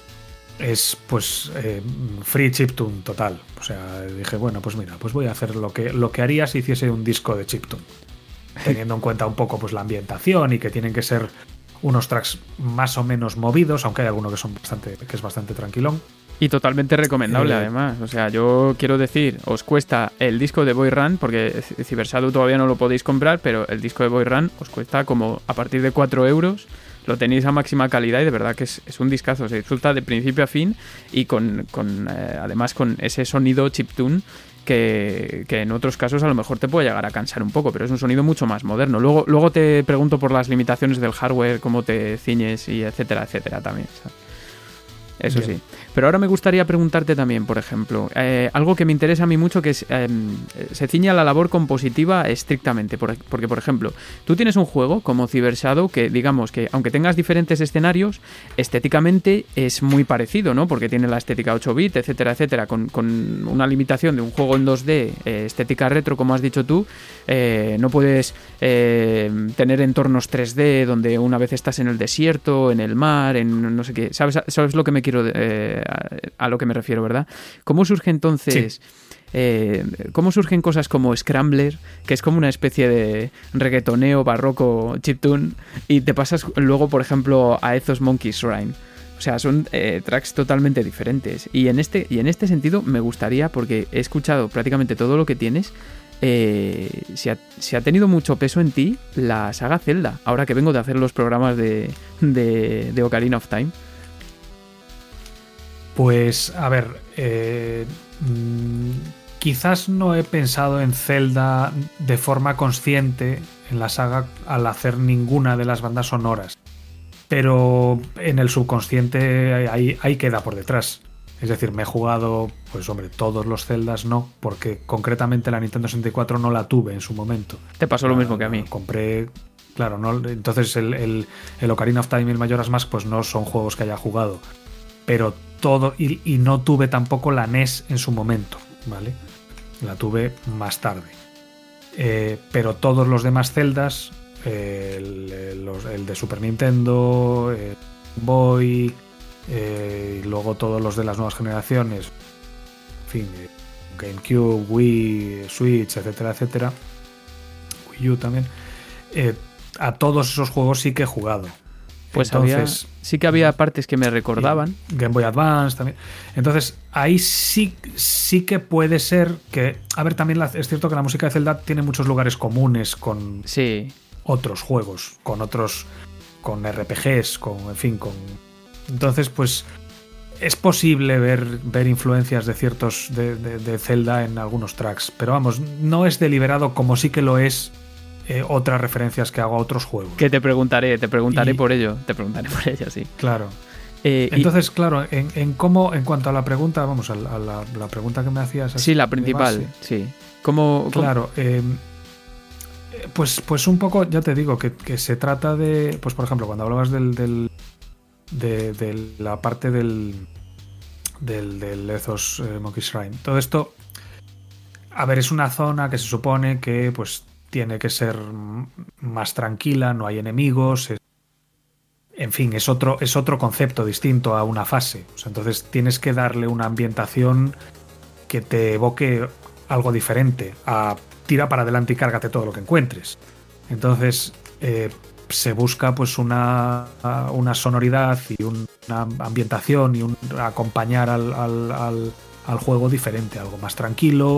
es pues eh, free chiptune total. O sea, dije, bueno, pues mira, pues voy a hacer lo que lo que haría si hiciese un disco de chiptune, teniendo en cuenta un poco pues la ambientación y que tienen que ser unos tracks más o menos movidos, aunque hay alguno que son bastante que es bastante tranquilón. Y totalmente recomendable, eh, además. O sea, yo quiero decir, os cuesta el disco de Boy Run, porque Cyber Shadow todavía no lo podéis comprar, pero el disco de Boy Run os cuesta como a partir de cuatro euros. Lo tenéis a máxima calidad y de verdad que es, es un discazo. Se disfruta de principio a fin y con, con eh, además con ese sonido chiptune que, que en otros casos a lo mejor te puede llegar a cansar un poco, pero es un sonido mucho más moderno. Luego, luego te pregunto por las limitaciones del hardware, cómo te ciñes y etcétera, etcétera también, ¿sabes? Eso Bien. Sí. Pero ahora me gustaría preguntarte también, por ejemplo, eh, algo que me interesa a mí mucho, que es eh, se ciña a la labor compositiva estrictamente. Por, porque, por ejemplo, tú tienes un juego como Cyber Shadow que, digamos, que aunque tengas diferentes escenarios, estéticamente es muy parecido, ¿no? Porque tiene la estética ocho bit, etcétera, etcétera, con, con una limitación de un juego en dos D, eh, estética retro, como has dicho tú. Eh, no puedes eh, tener entornos tres D donde una vez estás en el desierto, en el mar, en no sé qué. ¿Sabes, sabes lo que me quiero... Eh, a, a lo que me refiero, ¿verdad? ¿Cómo surge entonces... Sí. Eh, ¿Cómo surgen cosas como Scrambler, que es como una especie de reggaetoneo barroco chiptune, y te pasas luego, por ejemplo, a Ethos Monkey's Shrine? O sea, son eh, tracks totalmente diferentes. Y en este, y en este sentido me gustaría, porque he escuchado prácticamente todo lo que tienes, eh, si, ha, si ha tenido mucho peso en ti la saga Zelda, ahora que vengo de hacer los programas de, de, de Ocarina of Time. Pues, a ver, eh, mmm, quizás no he pensado en Zelda de forma consciente en la saga al hacer ninguna de las bandas sonoras, pero en el subconsciente ahí, ahí queda por detrás. Es decir, me he jugado, pues hombre, todos los Zeldas no, porque concretamente la Nintendo sesenta y cuatro no la tuve en su momento. Te pasó lo mismo que a mí. Compré, claro, no, entonces el, el, el Ocarina of Time y el Majora's Mask pues no son juegos que haya jugado. Pero todo, y, y no tuve tampoco la N E S en su momento, ¿vale? La tuve más tarde. Eh, pero todos los demás Zeldas, eh, el, el, los, el de Super Nintendo, el Boy, eh, y luego todos los de las nuevas generaciones, en fin, eh, GameCube, Wii, Switch, etcétera, etcétera, Wii U también, eh, a todos esos juegos sí que he jugado. Pues Entonces, había, sí que había partes que me recordaban. Game Boy Advance también. Entonces, ahí sí, sí que puede ser que... A ver, también la, es cierto que la música de Zelda tiene muchos lugares comunes con sí. otros juegos, con otros... con R P Gs, con... en fin, con... Entonces, pues... es posible ver, ver influencias de ciertos... de, de, de Zelda en algunos tracks. Pero vamos, no es deliberado como sí que lo es... Eh, otras referencias que hago a otros juegos. Que te preguntaré, te preguntaré y, por ello. Te preguntaré por ello, sí. Claro. Eh, Entonces, y, claro, en, en cómo, en cuanto a la pregunta, vamos, a la, a la, la pregunta que me hacías. Sí, la principal, base, sí. ¿Cómo, claro, cómo? Eh, pues, pues un poco, ya te digo, que, que se trata de, pues por ejemplo, cuando hablabas del, del de, de la parte del del, del Ethos eh, Monkey Shrine. Todo esto, a ver, es una zona que se supone que, pues, tiene que ser más tranquila, no hay enemigos, es, en fin, es otro, es otro concepto distinto a una fase. O sea, entonces tienes que darle una ambientación que te evoque algo diferente a tira para adelante y cárgate todo lo que encuentres. Entonces eh, se busca pues una, una sonoridad y una ambientación y un acompañar al, al, al, al juego diferente, algo más tranquilo.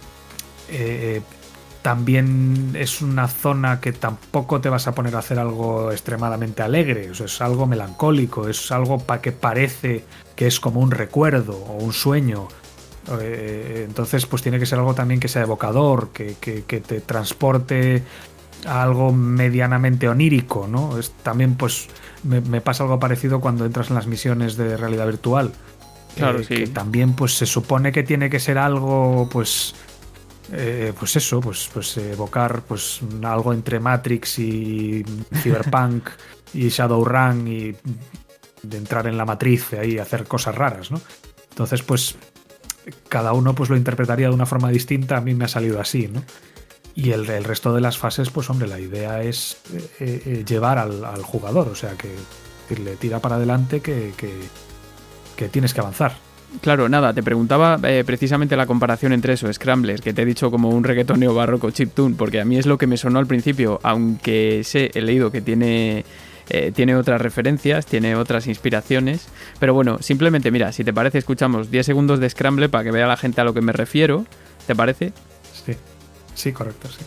Eh, También es una zona que tampoco te vas a poner a hacer algo extremadamente alegre, o sea, es algo melancólico, es algo pa que parece que es como un recuerdo o un sueño. Eh, entonces, pues tiene que ser algo también que sea evocador, que, que, que te transporte a algo medianamente onírico, ¿no? Es, también, pues, me, me pasa algo parecido cuando entras en las misiones de realidad virtual. Claro, eh, sí. Que también, pues, se supone que tiene que ser algo, pues... Eh, pues eso, pues, pues evocar pues algo entre Matrix y Cyberpunk y Shadowrun y de entrar en la matriz ahí y hacer cosas raras, ¿no? Entonces, pues cada uno pues lo interpretaría de una forma distinta. A mí me ha salido así, ¿no? Y el, el resto de las fases, pues hombre, la idea es eh, eh, llevar al, al jugador, o sea, que, que le tira para adelante, que, que, que tienes que avanzar. Claro, nada, te preguntaba eh, precisamente la comparación entre eso, Scramblers, que te he dicho como un reggaetón neobarroco chiptune, porque a mí es lo que me sonó al principio, aunque sé, he leído que tiene, eh, tiene otras referencias, tiene otras inspiraciones, pero bueno, simplemente mira, si te parece, escuchamos diez segundos de Scramble para que vea la gente a lo que me refiero, ¿te parece? Sí, sí, correcto, sí.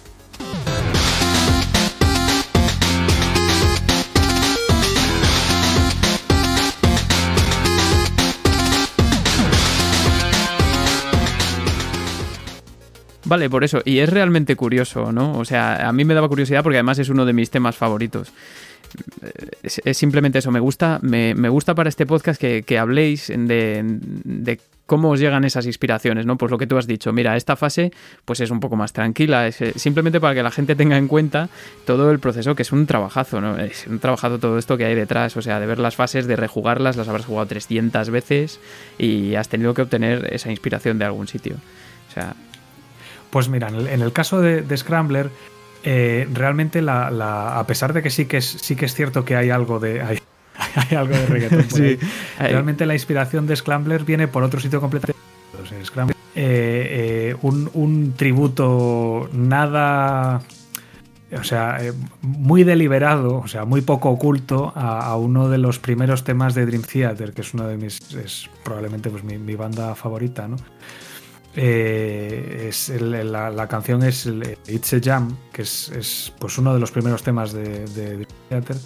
Vale, por eso. Y es realmente curioso, ¿no? O sea, a mí me daba curiosidad porque además es uno de mis temas favoritos. Es, es simplemente eso. Me gusta, me, me gusta para este podcast que, que habléis de, de cómo os llegan esas inspiraciones, ¿no? Pues lo que tú has dicho. Mira, esta fase pues es un poco más tranquila. Es simplemente para que la gente tenga en cuenta todo el proceso, que es un trabajazo, ¿no? Es un trabajazo todo esto que hay detrás. O sea, de ver las fases, de rejugarlas, las habrás jugado trescientas veces y has tenido que obtener esa inspiración de algún sitio. O sea... Pues mira, en el, en el caso de, de Scrambler, eh, realmente la, la, a pesar de que sí que es, sí que es cierto que hay algo de hay, hay algo de reggaetón por ahí, sí. Realmente la inspiración de Scrambler viene por otro sitio completamente. O sea, Scrambler, eh, eh, un, un tributo nada, o sea, eh, muy deliberado, o sea, muy poco oculto a, a uno de los primeros temas de Dream Theater, que es uno de mis, es probablemente pues mi, mi banda favorita, ¿no? Eh, es el, la, la canción es el, It's a Jam, que es, es pues uno de los primeros temas de, de, de Theater.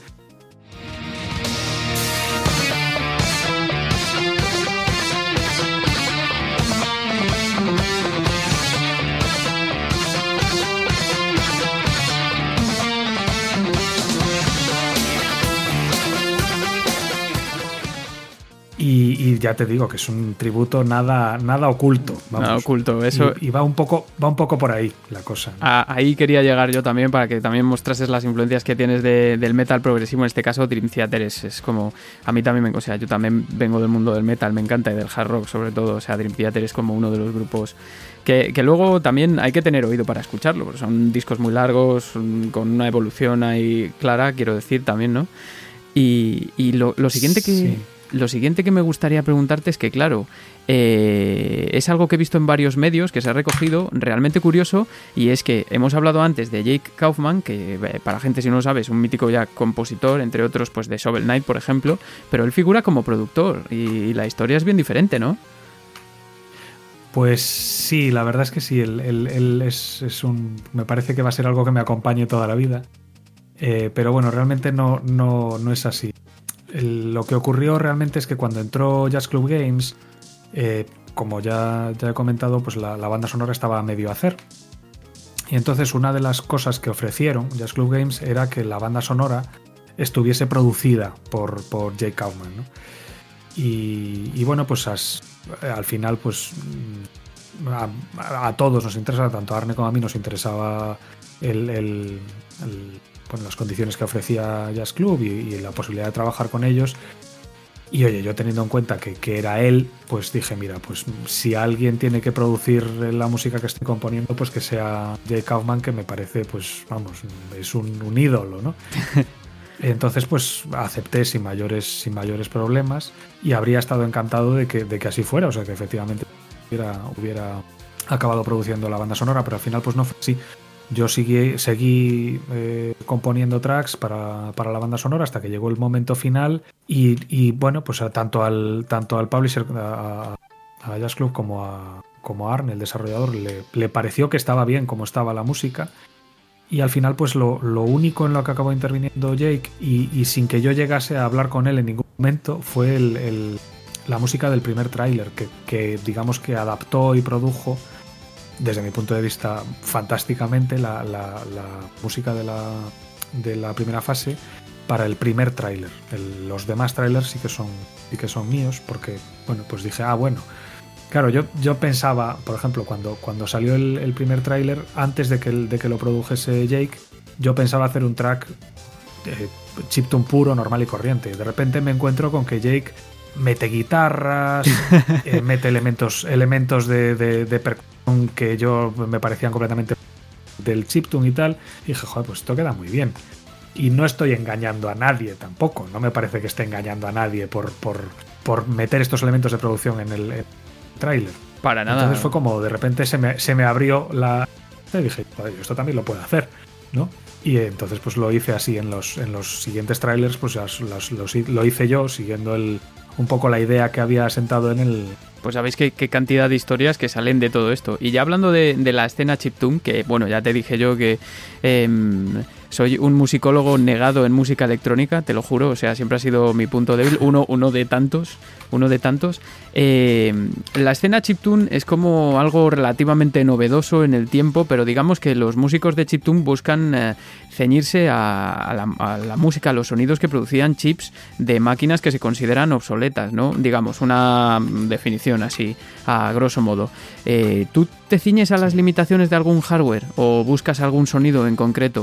Y, y ya te digo que es un tributo nada, nada oculto. Vamos. Nada oculto, eso. Y, y va un poco, va un poco por ahí la cosa. A, ahí quería llegar yo también, para que también mostrases las influencias que tienes de, del metal progresivo. En este caso, Dream Theater es, es como. A mí también, me, o sea, yo también vengo del mundo del metal, me encanta, y del hard rock sobre todo. O sea, Dream Theater es como uno de los grupos que, que luego también hay que tener oído para escucharlo, porque son discos muy largos, con una evolución ahí clara, quiero decir también, ¿no? Y, y lo, lo siguiente que. Sí. Lo siguiente que me gustaría preguntarte es que, claro, eh, es algo que he visto en varios medios, que se ha recogido, realmente curioso, y es que hemos hablado antes de Jake Kaufman, que eh, para gente si no lo sabe es un mítico ya compositor, entre otros pues de Shovel Knight, por ejemplo, pero él figura como productor, y, y la historia es bien diferente, ¿no? Pues sí, la verdad es que sí, él, él, él es, es un... me parece que va a ser algo que me acompañe toda la vida, eh, pero bueno, realmente no, no, no es así. El, lo que ocurrió realmente es que cuando entró Jazz Club Games, eh, como ya, ya he comentado, pues la, la banda sonora estaba a medio hacer. Y entonces una de las cosas que ofrecieron Jazz Club Games era que la banda sonora estuviese producida por, por Jake Kaufman, ¿no? Y, y bueno, pues as, al final, pues a, a todos nos interesa, tanto a Arne como a mí nos interesaba el... el, el Bueno, las condiciones que ofrecía Jazz Club y, y la posibilidad de trabajar con ellos. Y oye, yo teniendo en cuenta que, que era él, pues dije, mira, pues si alguien tiene que producir la música que estoy componiendo, pues que sea Jake Kaufman, que me parece, pues vamos, es un, un ídolo, ¿no? Entonces, pues acepté sin mayores, sin mayores problemas, y habría estado encantado de que, de que así fuera, o sea, que efectivamente hubiera, hubiera acabado produciendo la banda sonora, pero al final pues no fue así. Yo seguí, seguí eh, componiendo tracks para, para la banda sonora hasta que llegó el momento final y, y bueno, pues a, tanto, al, tanto al publisher, a, a Jazz Club como a, como a Arne, el desarrollador, le, le pareció que estaba bien como estaba la música, y al final pues lo, lo único en lo que acabó interviniendo Jake y, y sin que yo llegase a hablar con él en ningún momento fue el, el, la música del primer tráiler que, que digamos que adaptó y produjo desde mi punto de vista fantásticamente la, la, la música de la, de la primera fase para el primer tráiler. Los demás tráilers sí que son sí que son míos, porque bueno, pues dije, ah bueno, claro, yo, yo pensaba, por ejemplo, cuando, cuando salió el, el primer tráiler, antes de que, de que lo produjese Jake, yo pensaba hacer un track eh, chiptune puro, normal y corriente. De repente me encuentro con que Jake mete guitarras, eh, mete elementos, elementos de, de, de percusión que yo me parecían completamente del chiptune y tal, y dije, joder, pues esto queda muy bien. Y no estoy engañando a nadie tampoco, no me parece que esté engañando a nadie por, por, por meter estos elementos de producción en el, el tráiler. Para nada. Entonces fue como, de repente se me, se me abrió la... Y dije, joder, esto también lo puedo hacer, ¿no? Y entonces pues lo hice así en los, en los siguientes trailers, pues los, los, los, lo hice yo, siguiendo el, un poco la idea que había sentado en el... Pues sabéis qué, qué cantidad de historias que salen de todo esto. Y ya hablando de, de la escena chiptune, que bueno, ya te dije yo que eh, soy un musicólogo negado en música electrónica, te lo juro, o sea, siempre ha sido mi punto débil, uno, uno de tantos, uno de tantos. Eh, la escena chiptune es como algo relativamente novedoso en el tiempo, pero digamos que los músicos de chiptune buscan eh, ceñirse a, a, la, a la música, a los sonidos que producían chips de máquinas que se consideran obsoletas, ¿no? Digamos, una definición así, a grosso modo. Eh, ¿Tú te ciñes a las limitaciones de algún hardware o buscas algún sonido en concreto?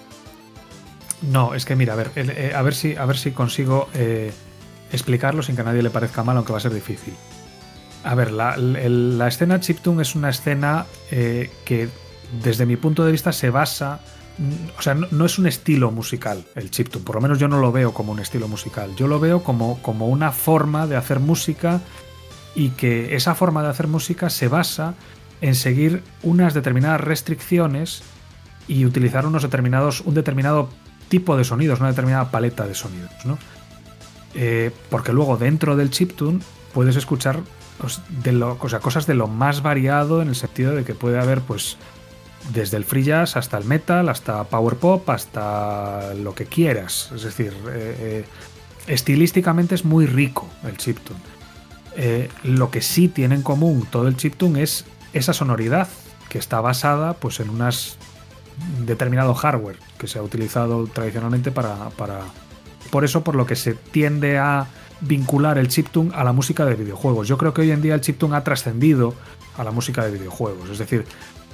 No, es que mira, a ver, eh, a ver si, a ver si consigo eh, explicarlo sin que a nadie le parezca mal, aunque va a ser difícil. A ver, la, el, la escena chiptune es una escena eh, que desde mi punto de vista se basa, o sea, no, no es un estilo musical el chiptune, por lo menos yo no lo veo como un estilo musical, yo lo veo como, como una forma de hacer música, y que esa forma de hacer música se basa en seguir unas determinadas restricciones y utilizar unos determinados, un determinado tipo de sonidos, una determinada paleta de sonidos, ¿no? Eh, porque luego dentro del chiptune puedes escuchar pues, de lo, o sea, cosas de lo más variado, en el sentido de que puede haber pues desde el free jazz hasta el metal, hasta power pop, hasta lo que quieras. Es decir, eh, eh, estilísticamente es muy rico el chiptune. Eh, lo que sí tiene en común todo el chiptune es esa sonoridad que está basada pues en unas determinado hardware que se ha utilizado tradicionalmente para, para... Por eso, por lo que se tiende a vincular el chiptune a la música de videojuegos. Yo creo que hoy en día el chiptune ha trascendido a la música de videojuegos. Es decir,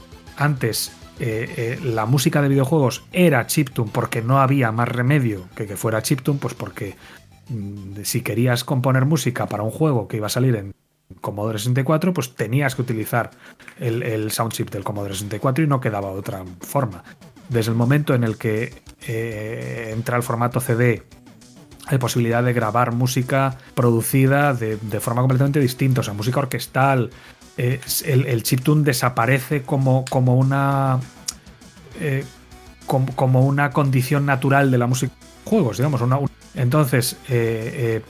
antes eh, eh, la música de videojuegos era chiptune porque no había más remedio que que fuera chiptune, pues porque mmm, si querías componer música para un juego que iba a salir en Commodore sesenta y cuatro, pues tenías que utilizar el, el sound chip del Commodore sesenta y cuatro y no quedaba de otra forma. Desde el momento en el que eh, entra el formato C D, hay posibilidad de grabar música producida de, de forma completamente distinta, o sea, música orquestal. Eh, el, el chiptune desaparece como, como una eh, como, como una condición natural de la música de juegos, digamos. Una, una. Entonces, eh,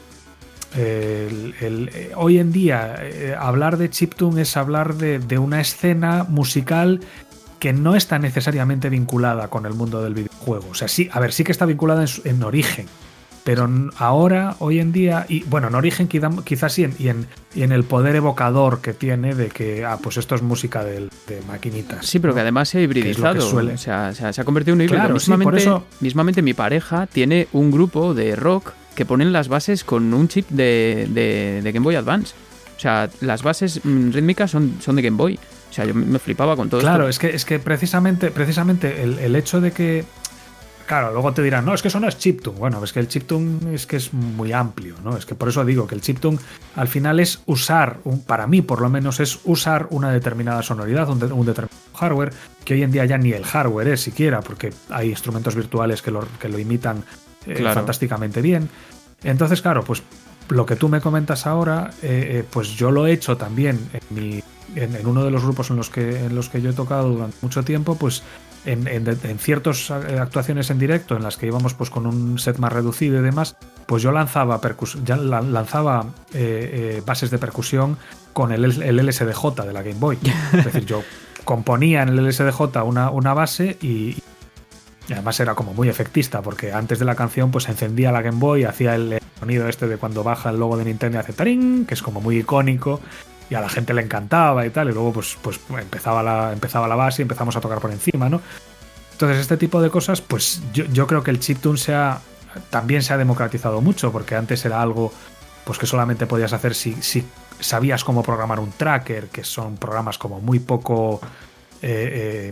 eh, el, el, eh, hoy en día eh, hablar de chiptune es hablar de, de una escena musical que no está necesariamente vinculada con el mundo del videojuego. O sea, sí, a ver, sí que está vinculada en, su, en origen. Pero ahora, hoy en día, y bueno, en origen quizás sí, y en, y en el poder evocador que tiene de que, ah, pues esto es música de, de maquinitas. Sí, pero ¿no? Que además se ha hibridizado, suele... o sea, se ha, se ha convertido en un híbrido. Claro, mismamente, sí, por eso... mismamente mi pareja tiene un grupo de rock que ponen las bases con un chip de, de, de Game Boy Advance. O sea, las bases rítmicas son, son de Game Boy. O sea, yo me flipaba con todo claro, esto. Claro, es que, es que precisamente, precisamente el, el hecho de que... Claro, luego te dirán, no, es que eso no es chiptune. Bueno, es que el chiptune es que es muy amplio, ¿no? Es que por eso digo que el chiptune al final es usar, un, para mí por lo menos, es usar una determinada sonoridad, un, de, un determinado hardware, que hoy en día ya ni el hardware es siquiera, porque hay instrumentos virtuales que lo, que lo imitan eh, claro. fantásticamente bien. Entonces, claro, pues lo que tú me comentas ahora, eh, eh, pues yo lo he hecho también en, mi, en, en uno de los grupos en los que, en los que yo he tocado durante mucho tiempo, pues En, en, en ciertas actuaciones en directo en las que íbamos pues con un set más reducido y demás, pues yo lanzaba percus ya lanzaba eh, eh, bases de percusión con el, el L S D J de la Game Boy. Es decir, yo componía en el L S D J una, una base y, y además era como muy efectista, porque antes de la canción pues encendía la Game Boy, hacía el sonido este de cuando baja el logo de Nintendo y hace tarín, que es como muy icónico. Y a la gente le encantaba y tal, y luego pues, pues empezaba, la, empezaba la base y empezamos a tocar por encima, ¿no? Entonces este tipo de cosas, pues yo, yo creo que el chiptune se ha, también se ha democratizado mucho, porque antes era algo pues que solamente podías hacer si, si sabías cómo programar un tracker, que son programas como muy poco eh, eh,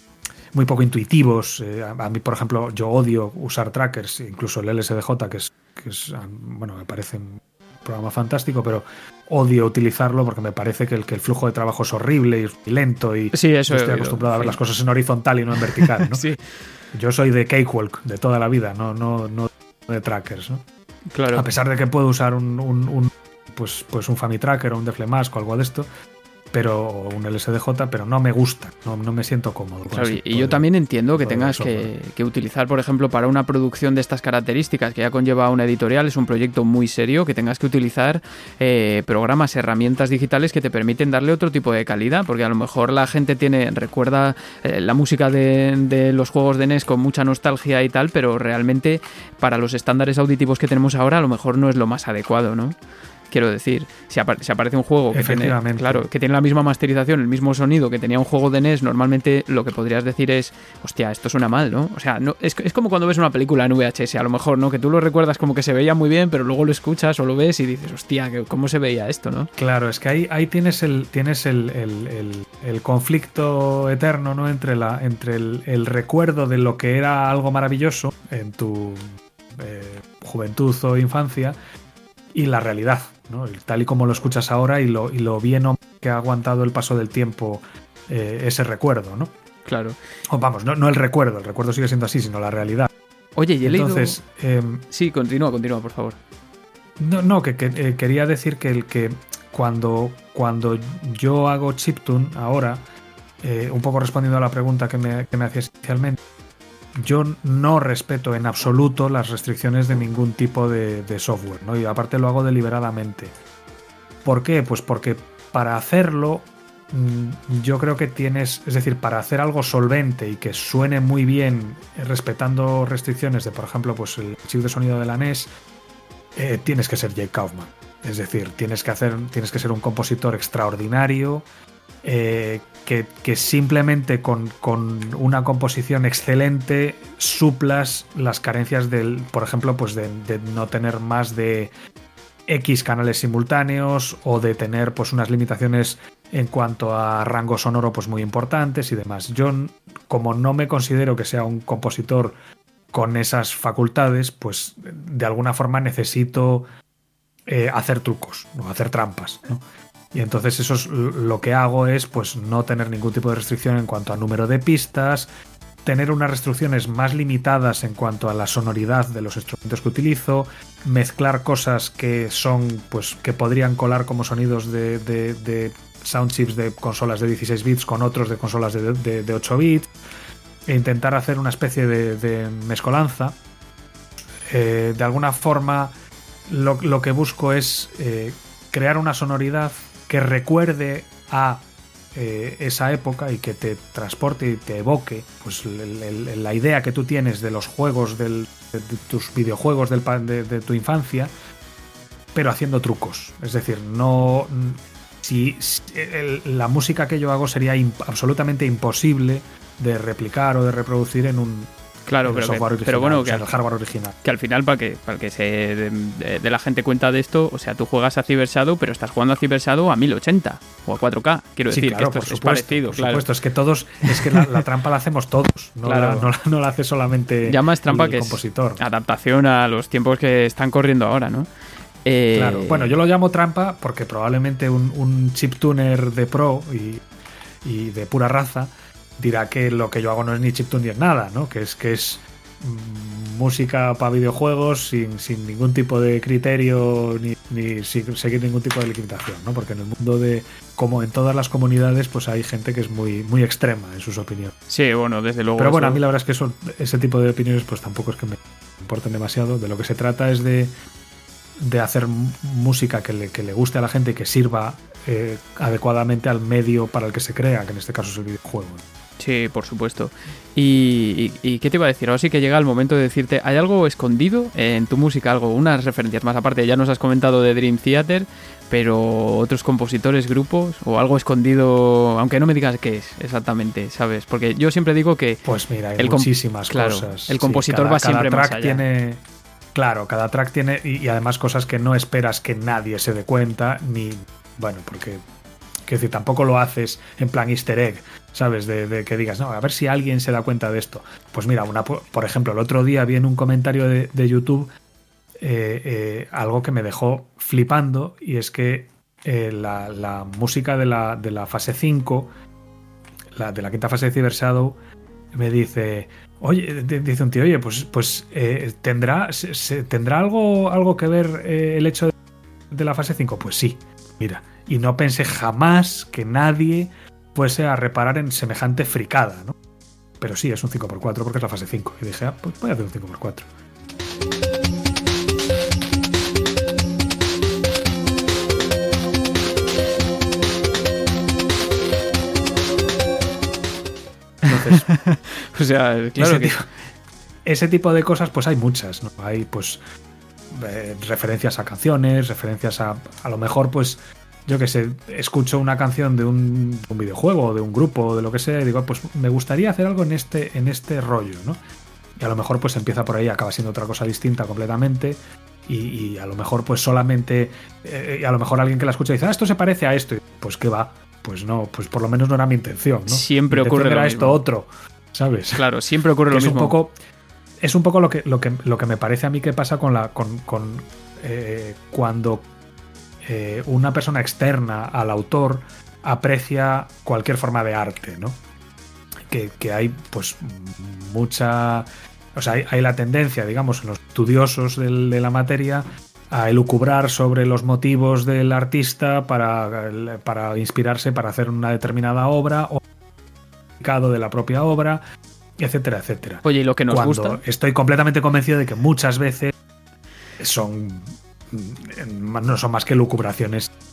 muy poco intuitivos. Eh, a, a mí, por ejemplo, yo odio usar trackers, incluso el L S D J, que es, que es bueno, me parece un programa fantástico, pero odio utilizarlo porque me parece que el, que el flujo de trabajo es horrible y lento, y sí, eso estoy acostumbrado sí. a ver las cosas en horizontal y no en vertical, ¿no? Sí. Yo soy de Cakewalk de toda la vida, no, no, no de trackers, ¿no? Claro. A pesar de que puedo usar un, un, un pues, pues un Famitracker o un Deflemask o algo de esto, pero un L S D J, pero no me gusta, no, no me siento cómodo. Claro, y yo de, también entiendo que tengas que, que utilizar, por ejemplo, para una producción de estas características que ya conlleva una editorial, es un proyecto muy serio, que tengas que utilizar eh, programas, herramientas digitales que te permiten darle otro tipo de calidad, porque a lo mejor la gente tiene recuerda eh, la música de, de los juegos de N E S con mucha nostalgia y tal, pero realmente para los estándares auditivos que tenemos ahora a lo mejor no es lo más adecuado, ¿no? Quiero decir, si, apa- si aparece un juego que tiene, claro, que tiene la misma masterización, el mismo sonido que tenía un juego de N E S, normalmente lo que podrías decir es, hostia, esto suena mal, ¿no? O sea, no, es, es como cuando ves una película en V H S, a lo mejor, ¿no? Que tú lo recuerdas como que se veía muy bien, pero luego lo escuchas o lo ves y dices, hostia, ¿cómo se veía esto, no? Claro, es que ahí, ahí tienes el tienes el, el, el, el conflicto eterno, ¿no? Entre, la, entre el, el recuerdo de lo que era algo maravilloso en tu eh, juventud o infancia y la realidad, ¿no? Tal y como lo escuchas ahora y lo, y lo bien que ha aguantado el paso del tiempo eh, ese recuerdo, ¿no? Claro. O vamos, no, no el recuerdo, el recuerdo sigue siendo así, sino la realidad. Oye, y he Entonces, leído... eh, sí, continúa, continúa, por favor. No, no, que, que eh, quería decir que, el, que cuando, cuando yo hago chiptune ahora, eh, un poco respondiendo a la pregunta que me, que me hacías inicialmente, yo no respeto en absoluto las restricciones de ningún tipo de, de software, ¿no? Y aparte lo hago deliberadamente. ¿Por qué? Pues porque para hacerlo yo creo que tienes, es decir, para hacer algo solvente y que suene muy bien respetando restricciones de, por ejemplo, pues el chip de sonido de la N E S, eh, tienes que ser Jake Kaufman. Es decir, tienes que hacer, tienes que ser un compositor extraordinario, eh, que, que simplemente con, con una composición excelente suplas las carencias del, por ejemplo, pues de, de no tener más de X canales simultáneos o de tener pues unas limitaciones en cuanto a rango sonoro pues muy importantes y demás. Yo, como no me considero que sea un compositor con esas facultades, pues de alguna forma necesito eh, hacer trucos, ¿no? Hacer trampas, ¿no? Y entonces eso es lo que hago, es pues no tener ningún tipo de restricción en cuanto a número de pistas, tener unas restricciones más limitadas en cuanto a la sonoridad de los instrumentos que utilizo, mezclar cosas que son, pues, que podrían colar como sonidos de, de, de sound chips de consolas de dieciséis bits con otros de consolas de, de, de ocho bits, e intentar hacer una especie de, de mezcolanza. Eh, de alguna forma lo, lo que busco es eh, crear una sonoridad que recuerde a eh, esa época y que te transporte y te evoque pues el, el, la idea que tú tienes de los juegos, del, de, de tus videojuegos del, de, de tu infancia, pero haciendo trucos. Es decir, no si, si el, la música que yo hago sería imp, absolutamente imposible de replicar o de reproducir en un Claro, pero, software que, original, pero bueno, o sea, que, el hardware original. Que al final, para que, para que se de, de, de la gente cuenta de esto, o sea, tú juegas a Cyber Shadow, pero estás jugando a Cyber Shadow a mil ochenta o a cuatro K. Quiero sí, decir claro, que esto por es supuesto, parecido. Por claro. supuesto, es que todos, es que la, la trampa la hacemos todos, no, claro. la, no, la, no la hace solamente ya más trampa el que compositor. Es adaptación a los tiempos que están corriendo ahora, ¿no? Eh... Claro, bueno, yo lo llamo trampa porque probablemente un, un chiptuner de pro y, y de pura raza dirá que lo que yo hago no es ni chiptune ni es nada, ¿no? Que es que es música para videojuegos sin, sin ningún tipo de criterio ni, ni sin seguir ningún tipo de limitación, ¿no? Porque en el mundo de, como en todas las comunidades, pues hay gente que es muy, muy extrema en sus opiniones. Sí, bueno, desde luego. Pero bueno, eso... a mí la verdad es que eso, ese tipo de opiniones pues tampoco es que me importen demasiado. De lo que se trata es de, de hacer música que le, que le guste a la gente y que sirva eh, adecuadamente al medio para el que se crea, que en este caso es el videojuego. Sí, por supuesto. Y, y, y ¿qué te iba a decir? Ahora sí que llega el momento de decirte, ¿hay algo escondido en tu música? Algo, unas referencias más aparte. Ya nos has comentado de Dream Theater, pero otros compositores, grupos, o algo escondido, aunque no me digas qué es exactamente, ¿sabes? Porque yo siempre digo que... Pues mira, hay el muchísimas claro, cosas. El compositor sí, cada, va siempre cada más track allá. Tiene, claro, cada track tiene... Y, y además cosas que no esperas que nadie se dé cuenta, ni... Bueno, porque... Quiero decir, tampoco lo haces en plan easter egg, ¿sabes? De, de que digas, no, a ver si alguien se da cuenta de esto. Pues mira, una, por ejemplo, el otro día vi en un comentario de, de YouTube eh, eh, algo que me dejó flipando, y es que eh, la, la música de la, de la fase cinco, la, de la quinta fase de Cyber Shadow, me dice, oye, dice un tío, oye, pues, pues eh, ¿tendrá, se, se, ¿tendrá algo, algo que ver eh, el hecho de, de la fase cinco? Pues sí, mira. Y no pensé jamás que nadie fuese a reparar en semejante fricada, ¿no? Pero sí, es un cinco por cuatro porque es la fase cinco. Y dije, ah, pues voy a hacer un cinco por cuatro. Entonces, o sea, claro ese, que... tipo, ese tipo de cosas, pues hay muchas, ¿no? Hay, pues, eh, referencias a canciones, referencias a... A lo mejor, pues... Yo que sé, escucho una canción de un, un videojuego o de un grupo o de lo que sea y digo, pues me gustaría hacer algo en este, en este rollo, ¿no? Y a lo mejor pues empieza por ahí, acaba siendo otra cosa distinta completamente y, y a lo mejor pues solamente, eh, a lo mejor alguien que la escucha dice, ah, esto se parece a esto. Y pues qué va, pues no, pues por lo menos no era mi intención, ¿no? Siempre mi ocurre intención lo era mismo. esto otro, ¿sabes? Claro, siempre ocurre que lo es mismo. Un poco, es un poco lo que, lo que, lo que me parece a mí que pasa con la, con, con eh, cuando Eh, una persona externa al autor aprecia cualquier forma de arte, ¿no? Que, que hay pues mucha... O sea, hay, hay la tendencia, digamos, en los estudiosos del, de la materia a elucubrar sobre los motivos del artista para, para inspirarse para hacer una determinada obra o de la propia obra, etcétera, etcétera. Oye, ¿y lo que nos Cuando gusta? Estoy completamente convencido de que muchas veces son... no son más que lucubraciones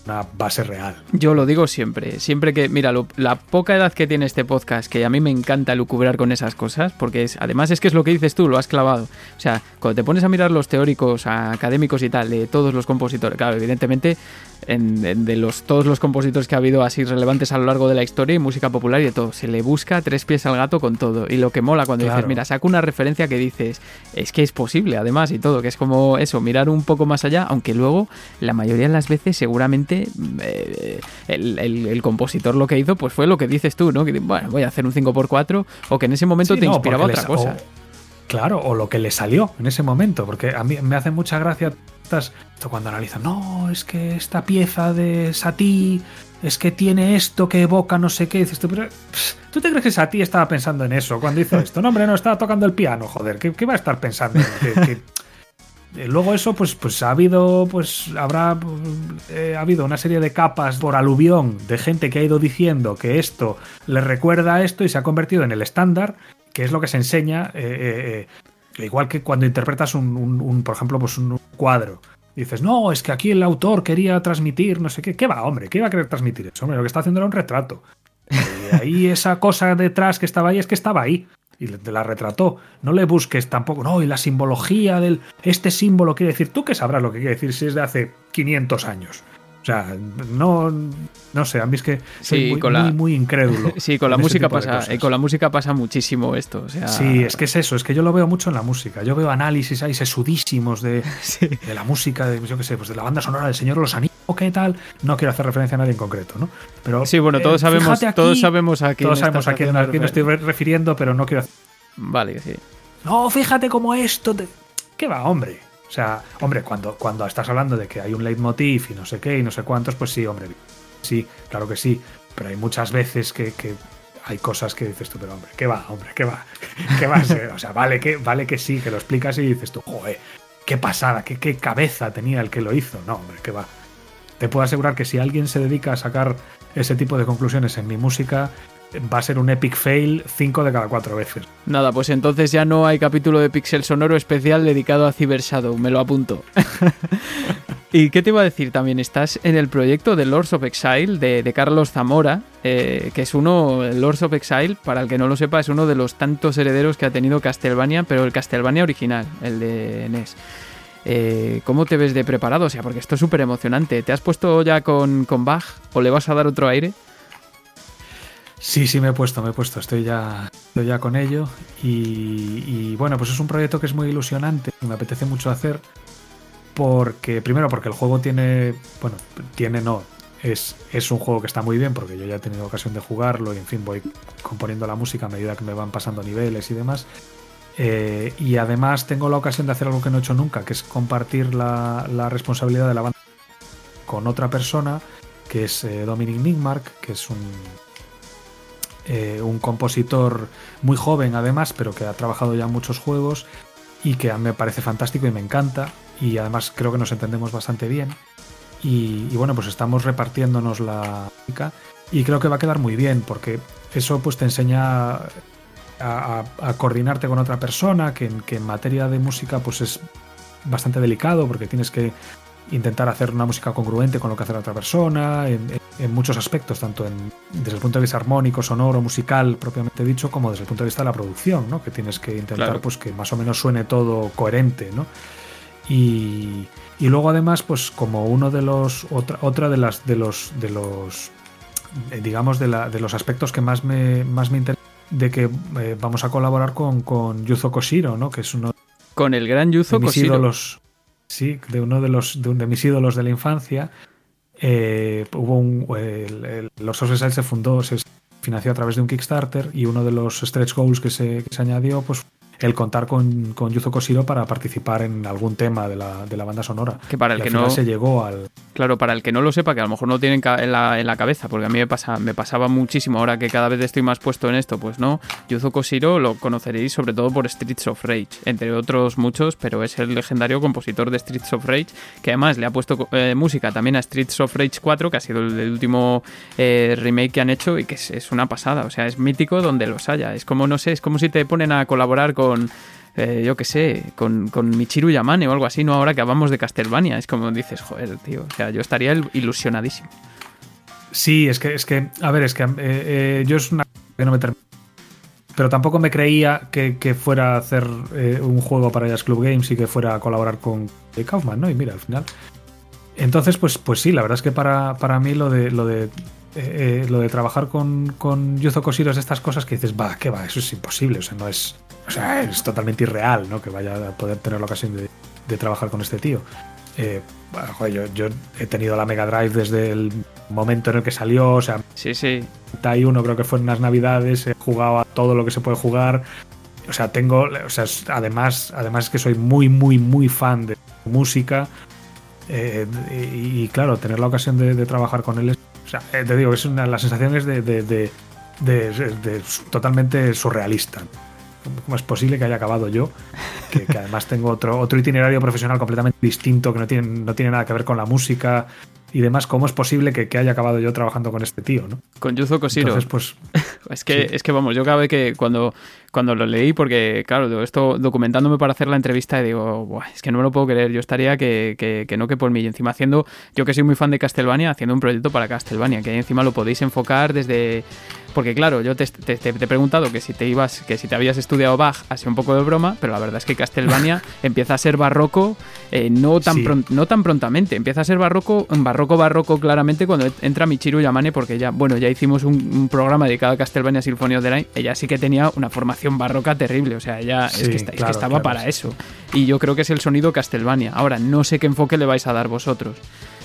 una base real. Yo lo digo siempre, siempre que, mira, lo, la poca edad que tiene este podcast, que a mí me encanta lucubrar con esas cosas, porque es, además es que es lo que dices tú, lo has clavado. O sea, cuando te pones a mirar los teóricos, académicos y tal, de todos los compositores, claro, evidentemente, en, en, de los todos los compositores que ha habido así relevantes a lo largo de la historia y música popular y de todo, se le busca tres pies al gato con todo. Y lo que mola cuando claro. dices, mira, saco una referencia que dices, es que es posible, además, y todo, que es como eso, mirar un poco más allá, aunque luego, la mayoría de las veces, seguramente Eh, el, el, el compositor lo que hizo pues fue lo que dices tú, ¿no? Que bueno, voy a hacer un cinco por cuatro o que en ese momento sí, te no, inspiraba otra les, cosa. O, claro, o lo que le salió en ese momento, porque a mí me hace mucha gracia estas, esto cuando analizan, no, es que esta pieza de Satie es que tiene esto que evoca no sé qué, dices tú, pero ¿tú te crees que Satie estaba pensando en eso cuando hizo esto? No, hombre, no, estaba tocando el piano, joder, ¿qué, qué va a estar pensando? ¿Qué, qué? Luego eso, pues, pues ha habido, pues habrá eh, ha habido una serie de capas por aluvión de gente que ha ido diciendo que esto le recuerda a esto y se ha convertido en el estándar, que es lo que se enseña, eh, eh, igual que cuando interpretas un, un, un, por ejemplo, pues un cuadro. Dices, no, es que aquí el autor quería transmitir, no sé qué. ¿Qué va, hombre? ¿Qué iba a querer transmitir eso? Hombre, lo que está haciendo era un retrato. Y ahí esa cosa detrás que estaba ahí es que estaba ahí. Y te la retrató. No le busques tampoco. No, y la simbología del... Este símbolo quiere decir... Tú que sabrás lo que quiere decir si es de hace quinientos años. O sea, no... No sé, a mí es que soy sí, muy, con la, muy, muy incrédulo. Sí, con la música pasa... Eh, con la música pasa muchísimo esto. O sea... Sí, es que es eso. Es que yo lo veo mucho en la música. Yo veo análisis ahí sesudísimos de, sí. de la música, de, yo qué sé, pues de la banda sonora del Señor de los Anillos, ¿qué tal? No quiero hacer referencia a nadie en concreto, ¿no? Pero sí, bueno, todos eh, sabemos aquí, todos sabemos a quién todos sabemos a quién, a quién me estoy refiriendo, pero no quiero hacer... Vale, sí. No, fíjate cómo esto... Te... ¿Qué va, hombre? O sea, hombre, cuando, cuando estás hablando de que hay un leitmotiv y no sé qué y no sé cuántos, pues sí, hombre, sí, claro que sí. Pero hay muchas veces que, que hay cosas que dices tú, pero hombre, ¿qué va, hombre? ¿Qué va? ¿Qué va a ser? O sea, vale que, vale que sí, que lo explicas y dices tú, joder, qué pasada, qué, qué cabeza tenía el que lo hizo. No, hombre, ¿qué va? Te puedo asegurar que si alguien se dedica a sacar ese tipo de conclusiones en mi música... va a ser un epic fail cinco de cada cuatro veces. Nada, pues entonces ya no hay capítulo de Pixel Sonoro especial dedicado a Cyber Shadow, me lo apunto. ¿Y qué te iba a decir también? Estás en el proyecto de Lords of Exile de, de Carlos Zamora, eh, que es uno, Lords of Exile, para el que no lo sepa, es uno de los tantos herederos que ha tenido Castlevania, pero el Castlevania original, el de N E S. Eh, ¿Cómo te ves de preparado? O sea, porque esto es súper emocionante. ¿Te has puesto ya con, con Bach o le vas a dar otro aire? Sí, sí, me he puesto, me he puesto, estoy ya, estoy ya con ello y, y bueno, pues es un proyecto que es muy ilusionante, me apetece mucho hacer porque, primero porque el juego tiene, bueno, tiene no, es, es un juego que está muy bien porque yo ya he tenido ocasión de jugarlo y en fin voy componiendo la música a medida que me van pasando niveles y demás eh, y además tengo la ocasión de hacer algo que no he hecho nunca, que es compartir la, la responsabilidad de la banda con otra persona que es eh, Dominic Nigmark, que es un... Eh, un compositor muy joven además, pero que ha trabajado ya en muchos juegos y que a mí me parece fantástico y me encanta y además creo que nos entendemos bastante bien y, y bueno, pues estamos repartiéndonos la música y creo que va a quedar muy bien porque eso pues te enseña a, a, a coordinarte con otra persona que, que en materia de música pues es bastante delicado porque tienes que intentar hacer una música congruente con lo que hace la otra persona en, en muchos aspectos, tanto en, desde el punto de vista armónico, sonoro, musical propiamente dicho, como desde el punto de vista de la producción, ¿no? Que tienes que intentar claro. pues que más o menos suene todo coherente, ¿no? Y, y luego además pues como uno de los otra, otra de las de los de los digamos de, la, de los aspectos que más me más me interesa de que eh, vamos a colaborar con, con Yuzo Koshiro, ¿no? Que es uno con el gran Yuzo de mis Koshiro. ídolos, sí, de uno de los de, de mis ídolos de la infancia. Eh, hubo un el, el Lords of Exile se fundó, se financió a través de un Kickstarter y uno de los stretch goals que se, que se añadió pues el contar con, con Yuzo Koshiro para participar en algún tema de la, de la banda sonora. Que para el y que al final no se llegó al... Claro, para el que no lo sepa, que a lo mejor no tienen en la, en la cabeza, porque a mí me, pasa, me pasaba muchísimo, ahora que cada vez estoy más puesto en esto, pues no, Yuzo Koshiro lo conoceréis sobre todo por Streets of Rage, entre otros muchos, pero es el legendario compositor de Streets of Rage, que además le ha puesto eh, música también a Streets of Rage cuatro, que ha sido el, el último eh, remake que han hecho y que es, es una pasada, o sea, es mítico donde los haya, es como, no sé, es como si te ponen a colaborar con... eh, yo qué sé, con, con Michiru Yamane o algo así, ¿no? Ahora que hablamos de Castlevania, es como dices, joder, tío, o sea, yo estaría ilusionadísimo. Sí, es que, es que a ver, es que eh, eh, yo es una que no me termino. Pero tampoco me creía que, que fuera a hacer eh, un juego para Jazz Club Games y que fuera a colaborar con Kaufman, ¿no? Y mira, al final. Entonces, pues, pues sí, la verdad es que para, para mí lo de lo de eh, lo de trabajar con, con Yuzo Koshiro es estas cosas que dices, va, ¿qué va? Eso es imposible, o sea, no es. O sea, es totalmente irreal, ¿no? Que vaya a poder tener la ocasión de, de trabajar con este tío. Eh, bueno, joder, yo, yo he tenido la Mega Drive desde el momento en el que salió, o sea, sí, sí. treinta y uno creo que fue en unas navidades, he jugado a todo lo que se puede jugar, o sea, tengo, o sea, además, además es que soy muy, muy, muy fan de música, eh, y, y claro, tener la ocasión de, de trabajar con él es, o sea, te digo, es una, la sensación es de, de, de, de, de, de totalmente surrealista. ¿Cómo es posible que haya acabado yo? Que, que además tengo otro, otro itinerario profesional completamente distinto, que no tiene, no tiene nada que ver con la música y demás. ¿Cómo es posible que, que haya acabado yo trabajando con este tío, ¿no? Con Yuzo Koshiro. Entonces, pues... es, que, sí. es que, vamos, yo cada vez que cuando, cuando lo leí, porque, claro, esto documentándome para hacer la entrevista, digo, buah, es que no me lo puedo creer. Yo estaría que, que, que no que por mí. Y encima haciendo, yo que soy muy fan de Castlevania, haciendo un proyecto para Castlevania, que encima lo podéis enfocar desde... Porque claro, yo te, te, te he preguntado que si te ibas, que si te habías estudiado Bach, así un poco de broma, pero la verdad es que Castlevania empieza a ser barroco eh, no, tan sí. pron, no tan prontamente, empieza a ser barroco, barroco, barroco claramente cuando entra Michiru Yamane, porque ya, bueno, ya hicimos un, un programa dedicado a Castlevania Symphony of the Night, ella sí que tenía una formación barroca terrible, o sea, ella sí, es, que está, claro, es que estaba claro, para sí. eso, y yo creo que es el sonido Castlevania. Ahora, no sé qué enfoque le vais a dar vosotros.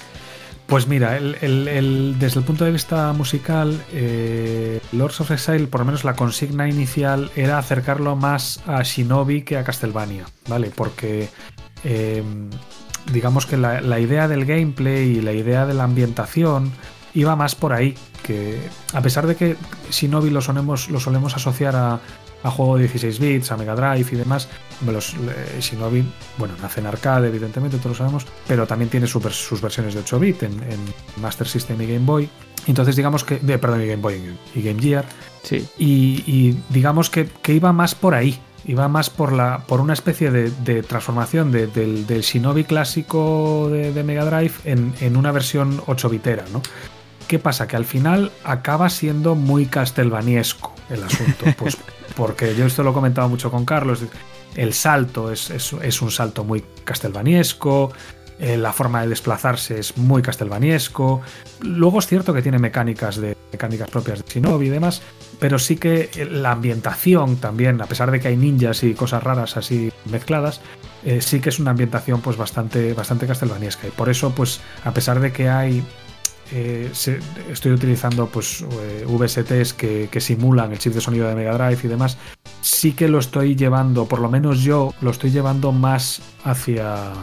Pues mira, el, el, el, desde el punto de vista musical, eh, Lords of Exile, por lo menos la consigna inicial era acercarlo más a Shinobi que a Castlevania, ¿vale? Porque eh, digamos que la, la idea del gameplay y la idea de la ambientación iba más por ahí, que a pesar de que Shinobi lo solemos, lo solemos asociar a, a juego de dieciséis bits, a Mega Drive y demás, los, eh, Shinobi, bueno, nace en arcade, evidentemente, todos lo sabemos, pero también tiene sus, sus versiones de ocho bit en, en Master System y Game Boy. Entonces, digamos que, de, perdón, y Game Boy y Game Gear. Sí. Y, y digamos que, que iba más por ahí, iba más por, la, por una especie de, de transformación de, del, del Shinobi clásico de, de Mega Drive en, en una versión ocho bitera, ¿no? ¿Qué pasa? Que al final acaba siendo muy castlevaniesco el asunto, pues porque yo esto lo he comentado mucho con Carlos, el salto es, es, es un salto muy castlevaniesco, eh, la forma de desplazarse es muy castlevaniesco, luego es cierto que tiene mecánicas, de, mecánicas propias de Shinobi y demás, pero sí que la ambientación también, a pesar de que hay ninjas y cosas raras así mezcladas, eh, sí que es una ambientación pues bastante, bastante castlevaniesca, y por eso pues a pesar de que hay Eh, se, estoy utilizando pues eh, V S Ts que, que simulan el chip de sonido de Mega Drive y demás, sí que lo estoy llevando, por lo menos yo lo estoy llevando más hacia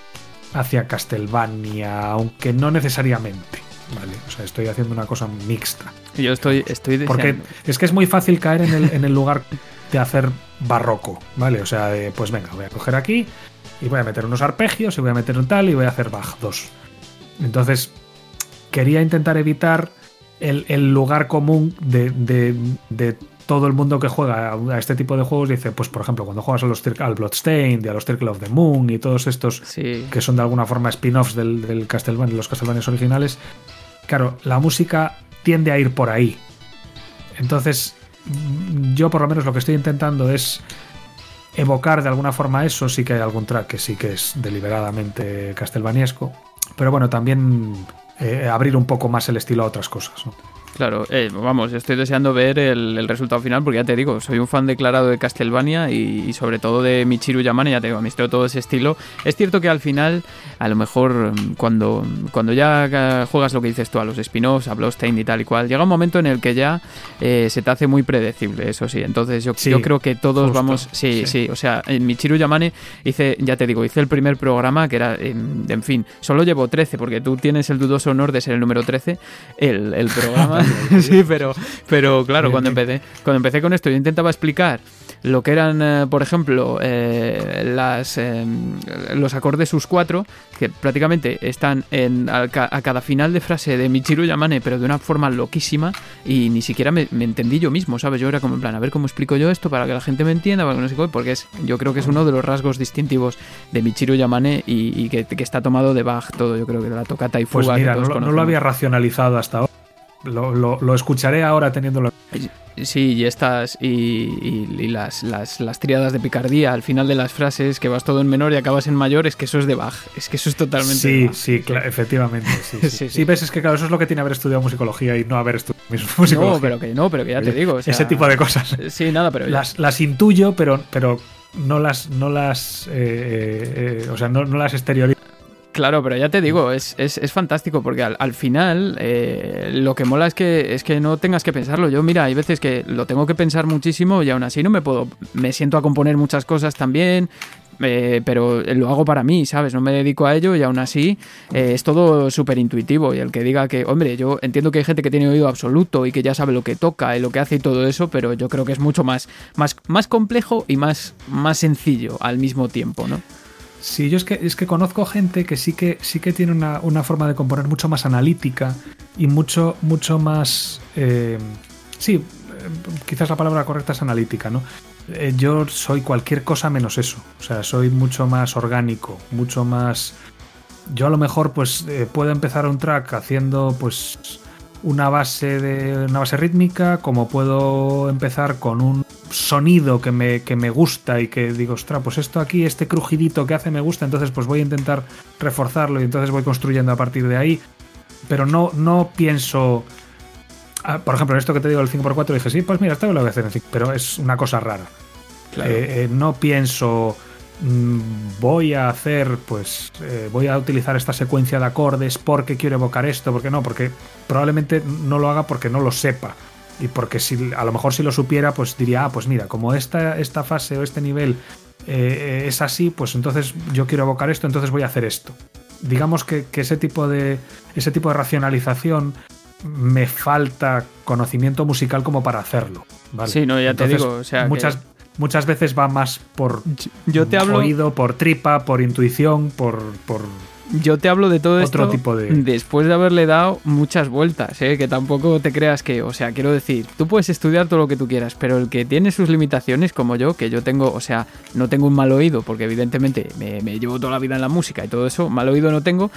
hacia Castlevania, aunque no necesariamente, vale, o sea, estoy haciendo una cosa mixta. Yo estoy, estoy deseando. Porque es que es muy fácil caer en el, en el lugar de hacer barroco, vale, o sea, de, pues venga, voy a coger aquí y voy a meter unos arpegios y voy a meter un tal y voy a hacer Bach dos. Entonces quería intentar evitar el, el lugar común de, de, de todo el mundo que juega a este tipo de juegos. Dice, pues por ejemplo, cuando juegas a los, al Bloodstained y a los Circle of the Moon y todos estos sí. que son de alguna forma spin-offs del, del Castlevania, de los Castlevanias originales, claro, la música tiende a ir por ahí. Entonces, yo por lo menos lo que estoy intentando es evocar de alguna forma eso. Sí que hay algún track que sí que es deliberadamente castlevaniesco, pero bueno, también Eh, abrir un poco más el estilo a otras cosas, ¿no? Claro, eh, vamos, estoy deseando ver el, el resultado final porque ya te digo, soy un fan declarado de Castlevania y, y sobre todo de Michiru Yamane, ya te digo, me estoy todo ese estilo. Es cierto que al final, a lo mejor cuando, cuando ya juegas lo que dices tú, a los spin-offs, a Bloodstained y tal y cual, llega un momento en el que ya eh, se te hace muy predecible, eso sí. Entonces yo, sí, yo creo que todos justo, vamos, sí, sí, sí, o sea, en Michiru Yamane hice, ya te digo, hice el primer programa que era, en, en fin, solo llevo trece porque tú tienes el dudoso honor de ser el número trece, el, el programa... Sí, pero, pero claro, cuando empecé, cuando empecé con esto yo intentaba explicar lo que eran, eh, por ejemplo, eh, las, eh, los acordes sus cuatro, que prácticamente están en, a, a cada final de frase de Michiru Yamane, pero de una forma loquísima, y ni siquiera me, me entendí yo mismo, ¿sabes? Yo era como en plan, a ver cómo explico yo esto para que la gente me entienda, para que no sé qué, porque es, yo creo que es uno de los rasgos distintivos de Michiru Yamane y, y que, que está tomado de Bach todo, yo creo que de la tocata y fuga. Pues mira, que todos no, conocemos. no lo había racionalizado hasta ahora. Lo, lo, lo escucharé ahora teniéndolo. Sí, y estas y, y, y las, las, las tríadas de picardía al final de las frases, que vas todo en menor y acabas en mayor, es que eso es de Bach, es que eso es totalmente sí, de Bach. Sí, claro, efectivamente. Sí, sí. sí, sí. sí, ves, es que claro, eso es lo que tiene haber estudiado musicología y no haber estudiado musicología. No, pero que no, pero que ya te digo. O sea, ese tipo de cosas. Sí, nada, pero las, las intuyo, pero, pero no las, no las, eh, eh, o sea, no, no las exteriorizo. Claro, pero ya te digo, es, es, es fantástico porque al, al final eh, lo que mola es que, es que no tengas que pensarlo. Yo, mira, hay veces que lo tengo que pensar muchísimo y aún así no me puedo... Me siento a componer muchas cosas también, eh, pero lo hago para mí, ¿sabes? No me dedico a ello y aún así eh, es todo súper intuitivo. Y el que diga que, hombre, yo entiendo que hay gente que tiene oído absoluto y que ya sabe lo que toca y lo que hace y todo eso, pero yo creo que es mucho más, más, más complejo y más, más sencillo al mismo tiempo, ¿no? Sí, yo es que, es que conozco gente que sí que, sí que tiene una, una forma de componer mucho más analítica y mucho, mucho más... Eh, sí, quizás la palabra correcta es analítica, ¿no? Eh, yo soy cualquier cosa menos eso. O sea, soy mucho más orgánico, mucho más... Yo a lo mejor pues eh, puedo empezar un track haciendo pues una base de una base rítmica, como puedo empezar con un sonido que me, que me gusta y que digo, ostras, pues esto aquí, este crujidito que hace me gusta, entonces pues voy a intentar reforzarlo y entonces voy construyendo a partir de ahí, pero no, no pienso... Por ejemplo, en esto que te digo el cinco por cuatro dije, sí, pues mira, esto lo voy a hacer en cinco, pero es una cosa rara. Claro. Eh, eh, no pienso... voy a hacer, pues eh, voy a utilizar esta secuencia de acordes porque quiero evocar esto, porque no, porque probablemente no lo haga porque no lo sepa y porque si a lo mejor si lo supiera pues diría, ah, pues mira, como esta, esta fase o este nivel eh, es así, pues entonces yo quiero evocar esto, entonces voy a hacer esto. Digamos que, que ese tipo de ese tipo de racionalización me falta conocimiento musical como para hacerlo, ¿vale? Sí, no, ya entonces, te digo, o sea, muchas que... Muchas veces va más por yo te hablo... oído, por tripa, por intuición, por... por... Yo te hablo de todo otro esto tipo de... después de haberle dado muchas vueltas, ¿eh? Que tampoco te creas que, o sea, quiero decir, tú puedes estudiar todo lo que tú quieras, pero el que tiene sus limitaciones, como yo, que yo tengo, o sea, no tengo un mal oído, porque evidentemente me, me llevo toda la vida en la música y todo eso, mal oído no tengo,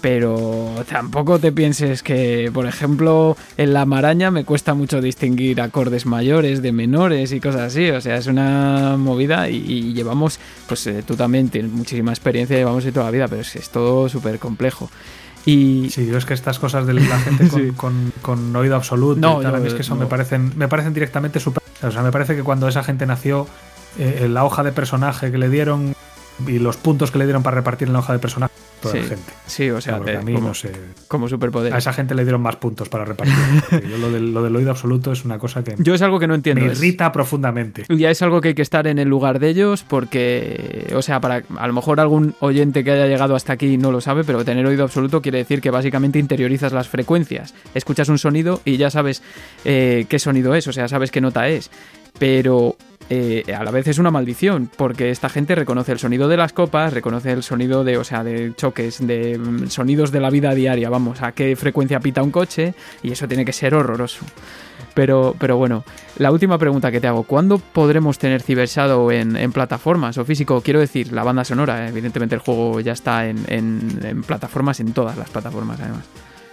pero tampoco te pienses que, por ejemplo, en la maraña me cuesta mucho distinguir acordes mayores de menores y cosas así, o sea, es una movida y, y llevamos, pues eh, tú también tienes muchísima experiencia, llevamos de toda la vida, pero es, es todo súper complejo. Y... Sí, yo es que estas cosas de la gente con, sí. con, con oído absoluto no, y tal, yo, a mí es que eso no. me parecen me parecen directamente súper... O sea, me parece que cuando esa gente nació, eh, la hoja de personaje que le dieron y los puntos que le dieron para repartir en la hoja de personaje, toda sí, la gente. Sí, o sea, te, a mí como, no sé. Como superpoder. A esa gente le dieron más puntos para repartir. Yo lo del, lo del oído absoluto es una cosa que yo es algo que no entiendo. Me irrita es, profundamente. Ya es algo que hay que estar en el lugar de ellos porque, o sea, para a lo mejor algún oyente que haya llegado hasta aquí no lo sabe, pero tener oído absoluto quiere decir que básicamente interiorizas las frecuencias. Escuchas un sonido y ya sabes eh, qué sonido es, o sea, sabes qué nota es. Pero eh, a la vez es una maldición, porque esta gente reconoce el sonido de las copas, reconoce el sonido de, o sea, de choques, de mm, sonidos de la vida diaria, vamos, a qué frecuencia pita un coche, y eso tiene que ser horroroso. Pero, pero bueno, la última pregunta que te hago, ¿cuándo podremos tener Cyber Shadow en, en plataformas o físico? Quiero decir, la banda sonora, evidentemente el juego ya está en, en, en plataformas, en todas las plataformas además.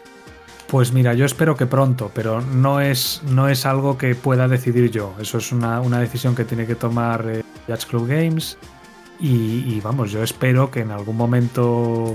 Pues mira, yo espero que pronto, pero no es, no es algo que pueda decidir yo. Eso es una, una decisión que tiene que tomar eh, Yacht Club Games y, y vamos, yo espero que en algún momento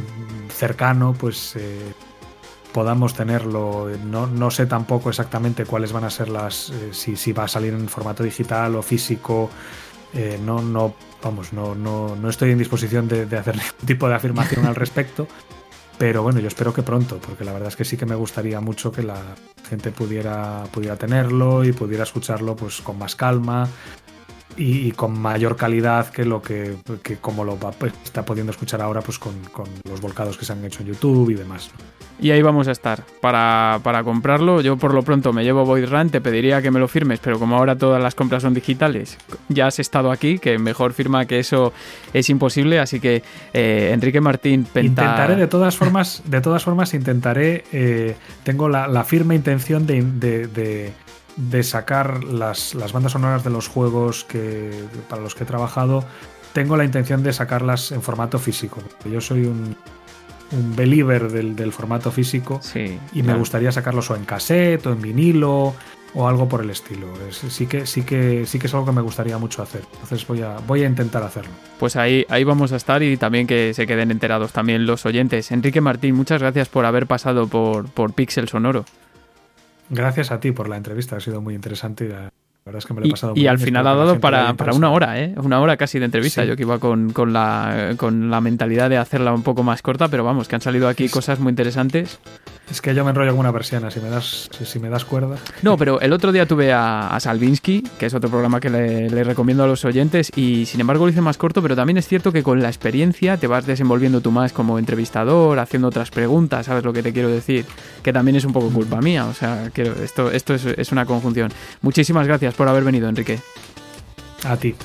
cercano pues eh, podamos tenerlo. No, no sé tampoco exactamente cuáles van a ser las... Eh, si, si va a salir en formato digital o físico. Eh, no, no, vamos, no, no, no estoy en disposición de, de hacer ningún tipo de afirmación al respecto. Pero bueno, yo espero que pronto, porque la verdad es que sí que me gustaría mucho que la gente pudiera, pudiera tenerlo y pudiera escucharlo pues con más calma. y, y con mayor calidad que lo que, que como lo va, pues, está pudiendo escuchar ahora pues con, con los volcados que se han hecho en YouTube y demás. Y ahí vamos a estar para, para comprarlo. Yo por lo pronto me llevo Void Run, te pediría que me lo firmes, pero como ahora todas las compras son digitales, ya has estado aquí, que mejor firma que eso es imposible, así que eh, Enrique Martín, Penta... Intentaré de todas formas, de todas formas intentaré, eh, tengo la, la firme intención de, de, de, de sacar las, las bandas sonoras de los juegos que, para los que he trabajado, tengo la intención de sacarlas en formato físico. Yo soy un... un believer del, del formato físico, sí, y claro. me gustaría sacarlos o en cassette o en vinilo o algo por el estilo. Es, sí que sí que sí que es algo que me gustaría mucho hacer. Entonces voy a voy a intentar hacerlo. Pues ahí ahí vamos a estar, y también que se queden enterados también los oyentes. Enrique Martín, muchas gracias por haber pasado por por Pixel Sonoro. Gracias a ti por la entrevista, ha sido muy interesante. La verdad es que me lo he pasado y, muy y bien. al final ha dado para, para una hora, ¿eh? Una hora casi de entrevista. Sí. Yo que iba con, con, la, con la mentalidad de hacerla un poco más corta, pero vamos, que han salido aquí sí. cosas muy interesantes. Es que yo me enrollo como una persiana, si me das, si, si me das cuerda. No, pero el otro día tuve a, a Salvinsky, que es otro programa que le, le recomiendo a los oyentes, y sin embargo lo hice más corto, pero también es cierto que con la experiencia te vas desenvolviendo tú más como entrevistador, haciendo otras preguntas, ¿sabes lo que te quiero decir? Que también es un poco culpa mía, o sea, quiero, esto, esto es, es una conjunción. Muchísimas gracias por haber venido, Enrique. A ti.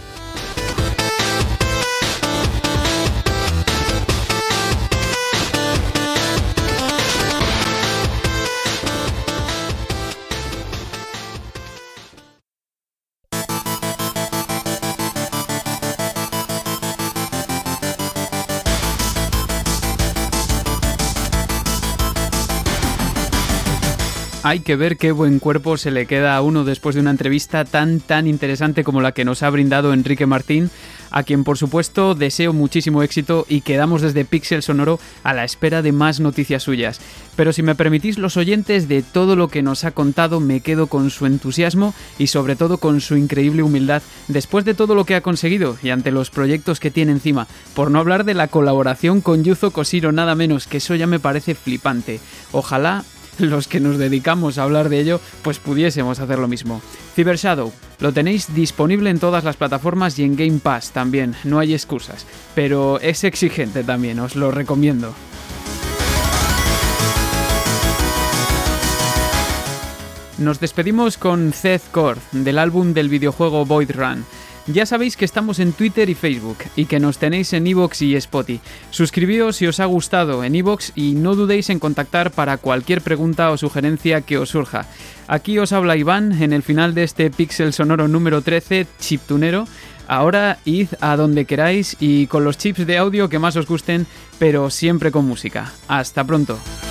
Hay que ver qué buen cuerpo se le queda a uno después de una entrevista tan tan interesante como la que nos ha brindado Enrique Martín, a quien por supuesto deseo muchísimo éxito, y quedamos desde Pixel Sonoro a la espera de más noticias suyas. Pero si me permitís, los oyentes, de todo lo que nos ha contado me quedo con su entusiasmo y sobre todo con su increíble humildad después de todo lo que ha conseguido y ante los proyectos que tiene encima, por no hablar de la colaboración con Yuzo Koshiro, nada menos, que eso ya me parece flipante. Ojalá los que nos dedicamos a hablar de ello pues pudiésemos hacer lo mismo. Cyber Shadow lo tenéis disponible en todas las plataformas y en Game Pass también, no hay excusas, pero es exigente también, os lo recomiendo. Nos despedimos con Zeth Cord, del álbum del videojuego Void Run. Ya sabéis que estamos en Twitter y Facebook, y que nos tenéis en iVoox y Spotify. Suscribíos si os ha gustado en iVoox y no dudéis en contactar para cualquier pregunta o sugerencia que os surja. Aquí os habla Iván en el final de este Pixel Sonoro número trece, chiptunero. Ahora id a donde queráis y con los chips de audio que más os gusten, pero siempre con música. Hasta pronto.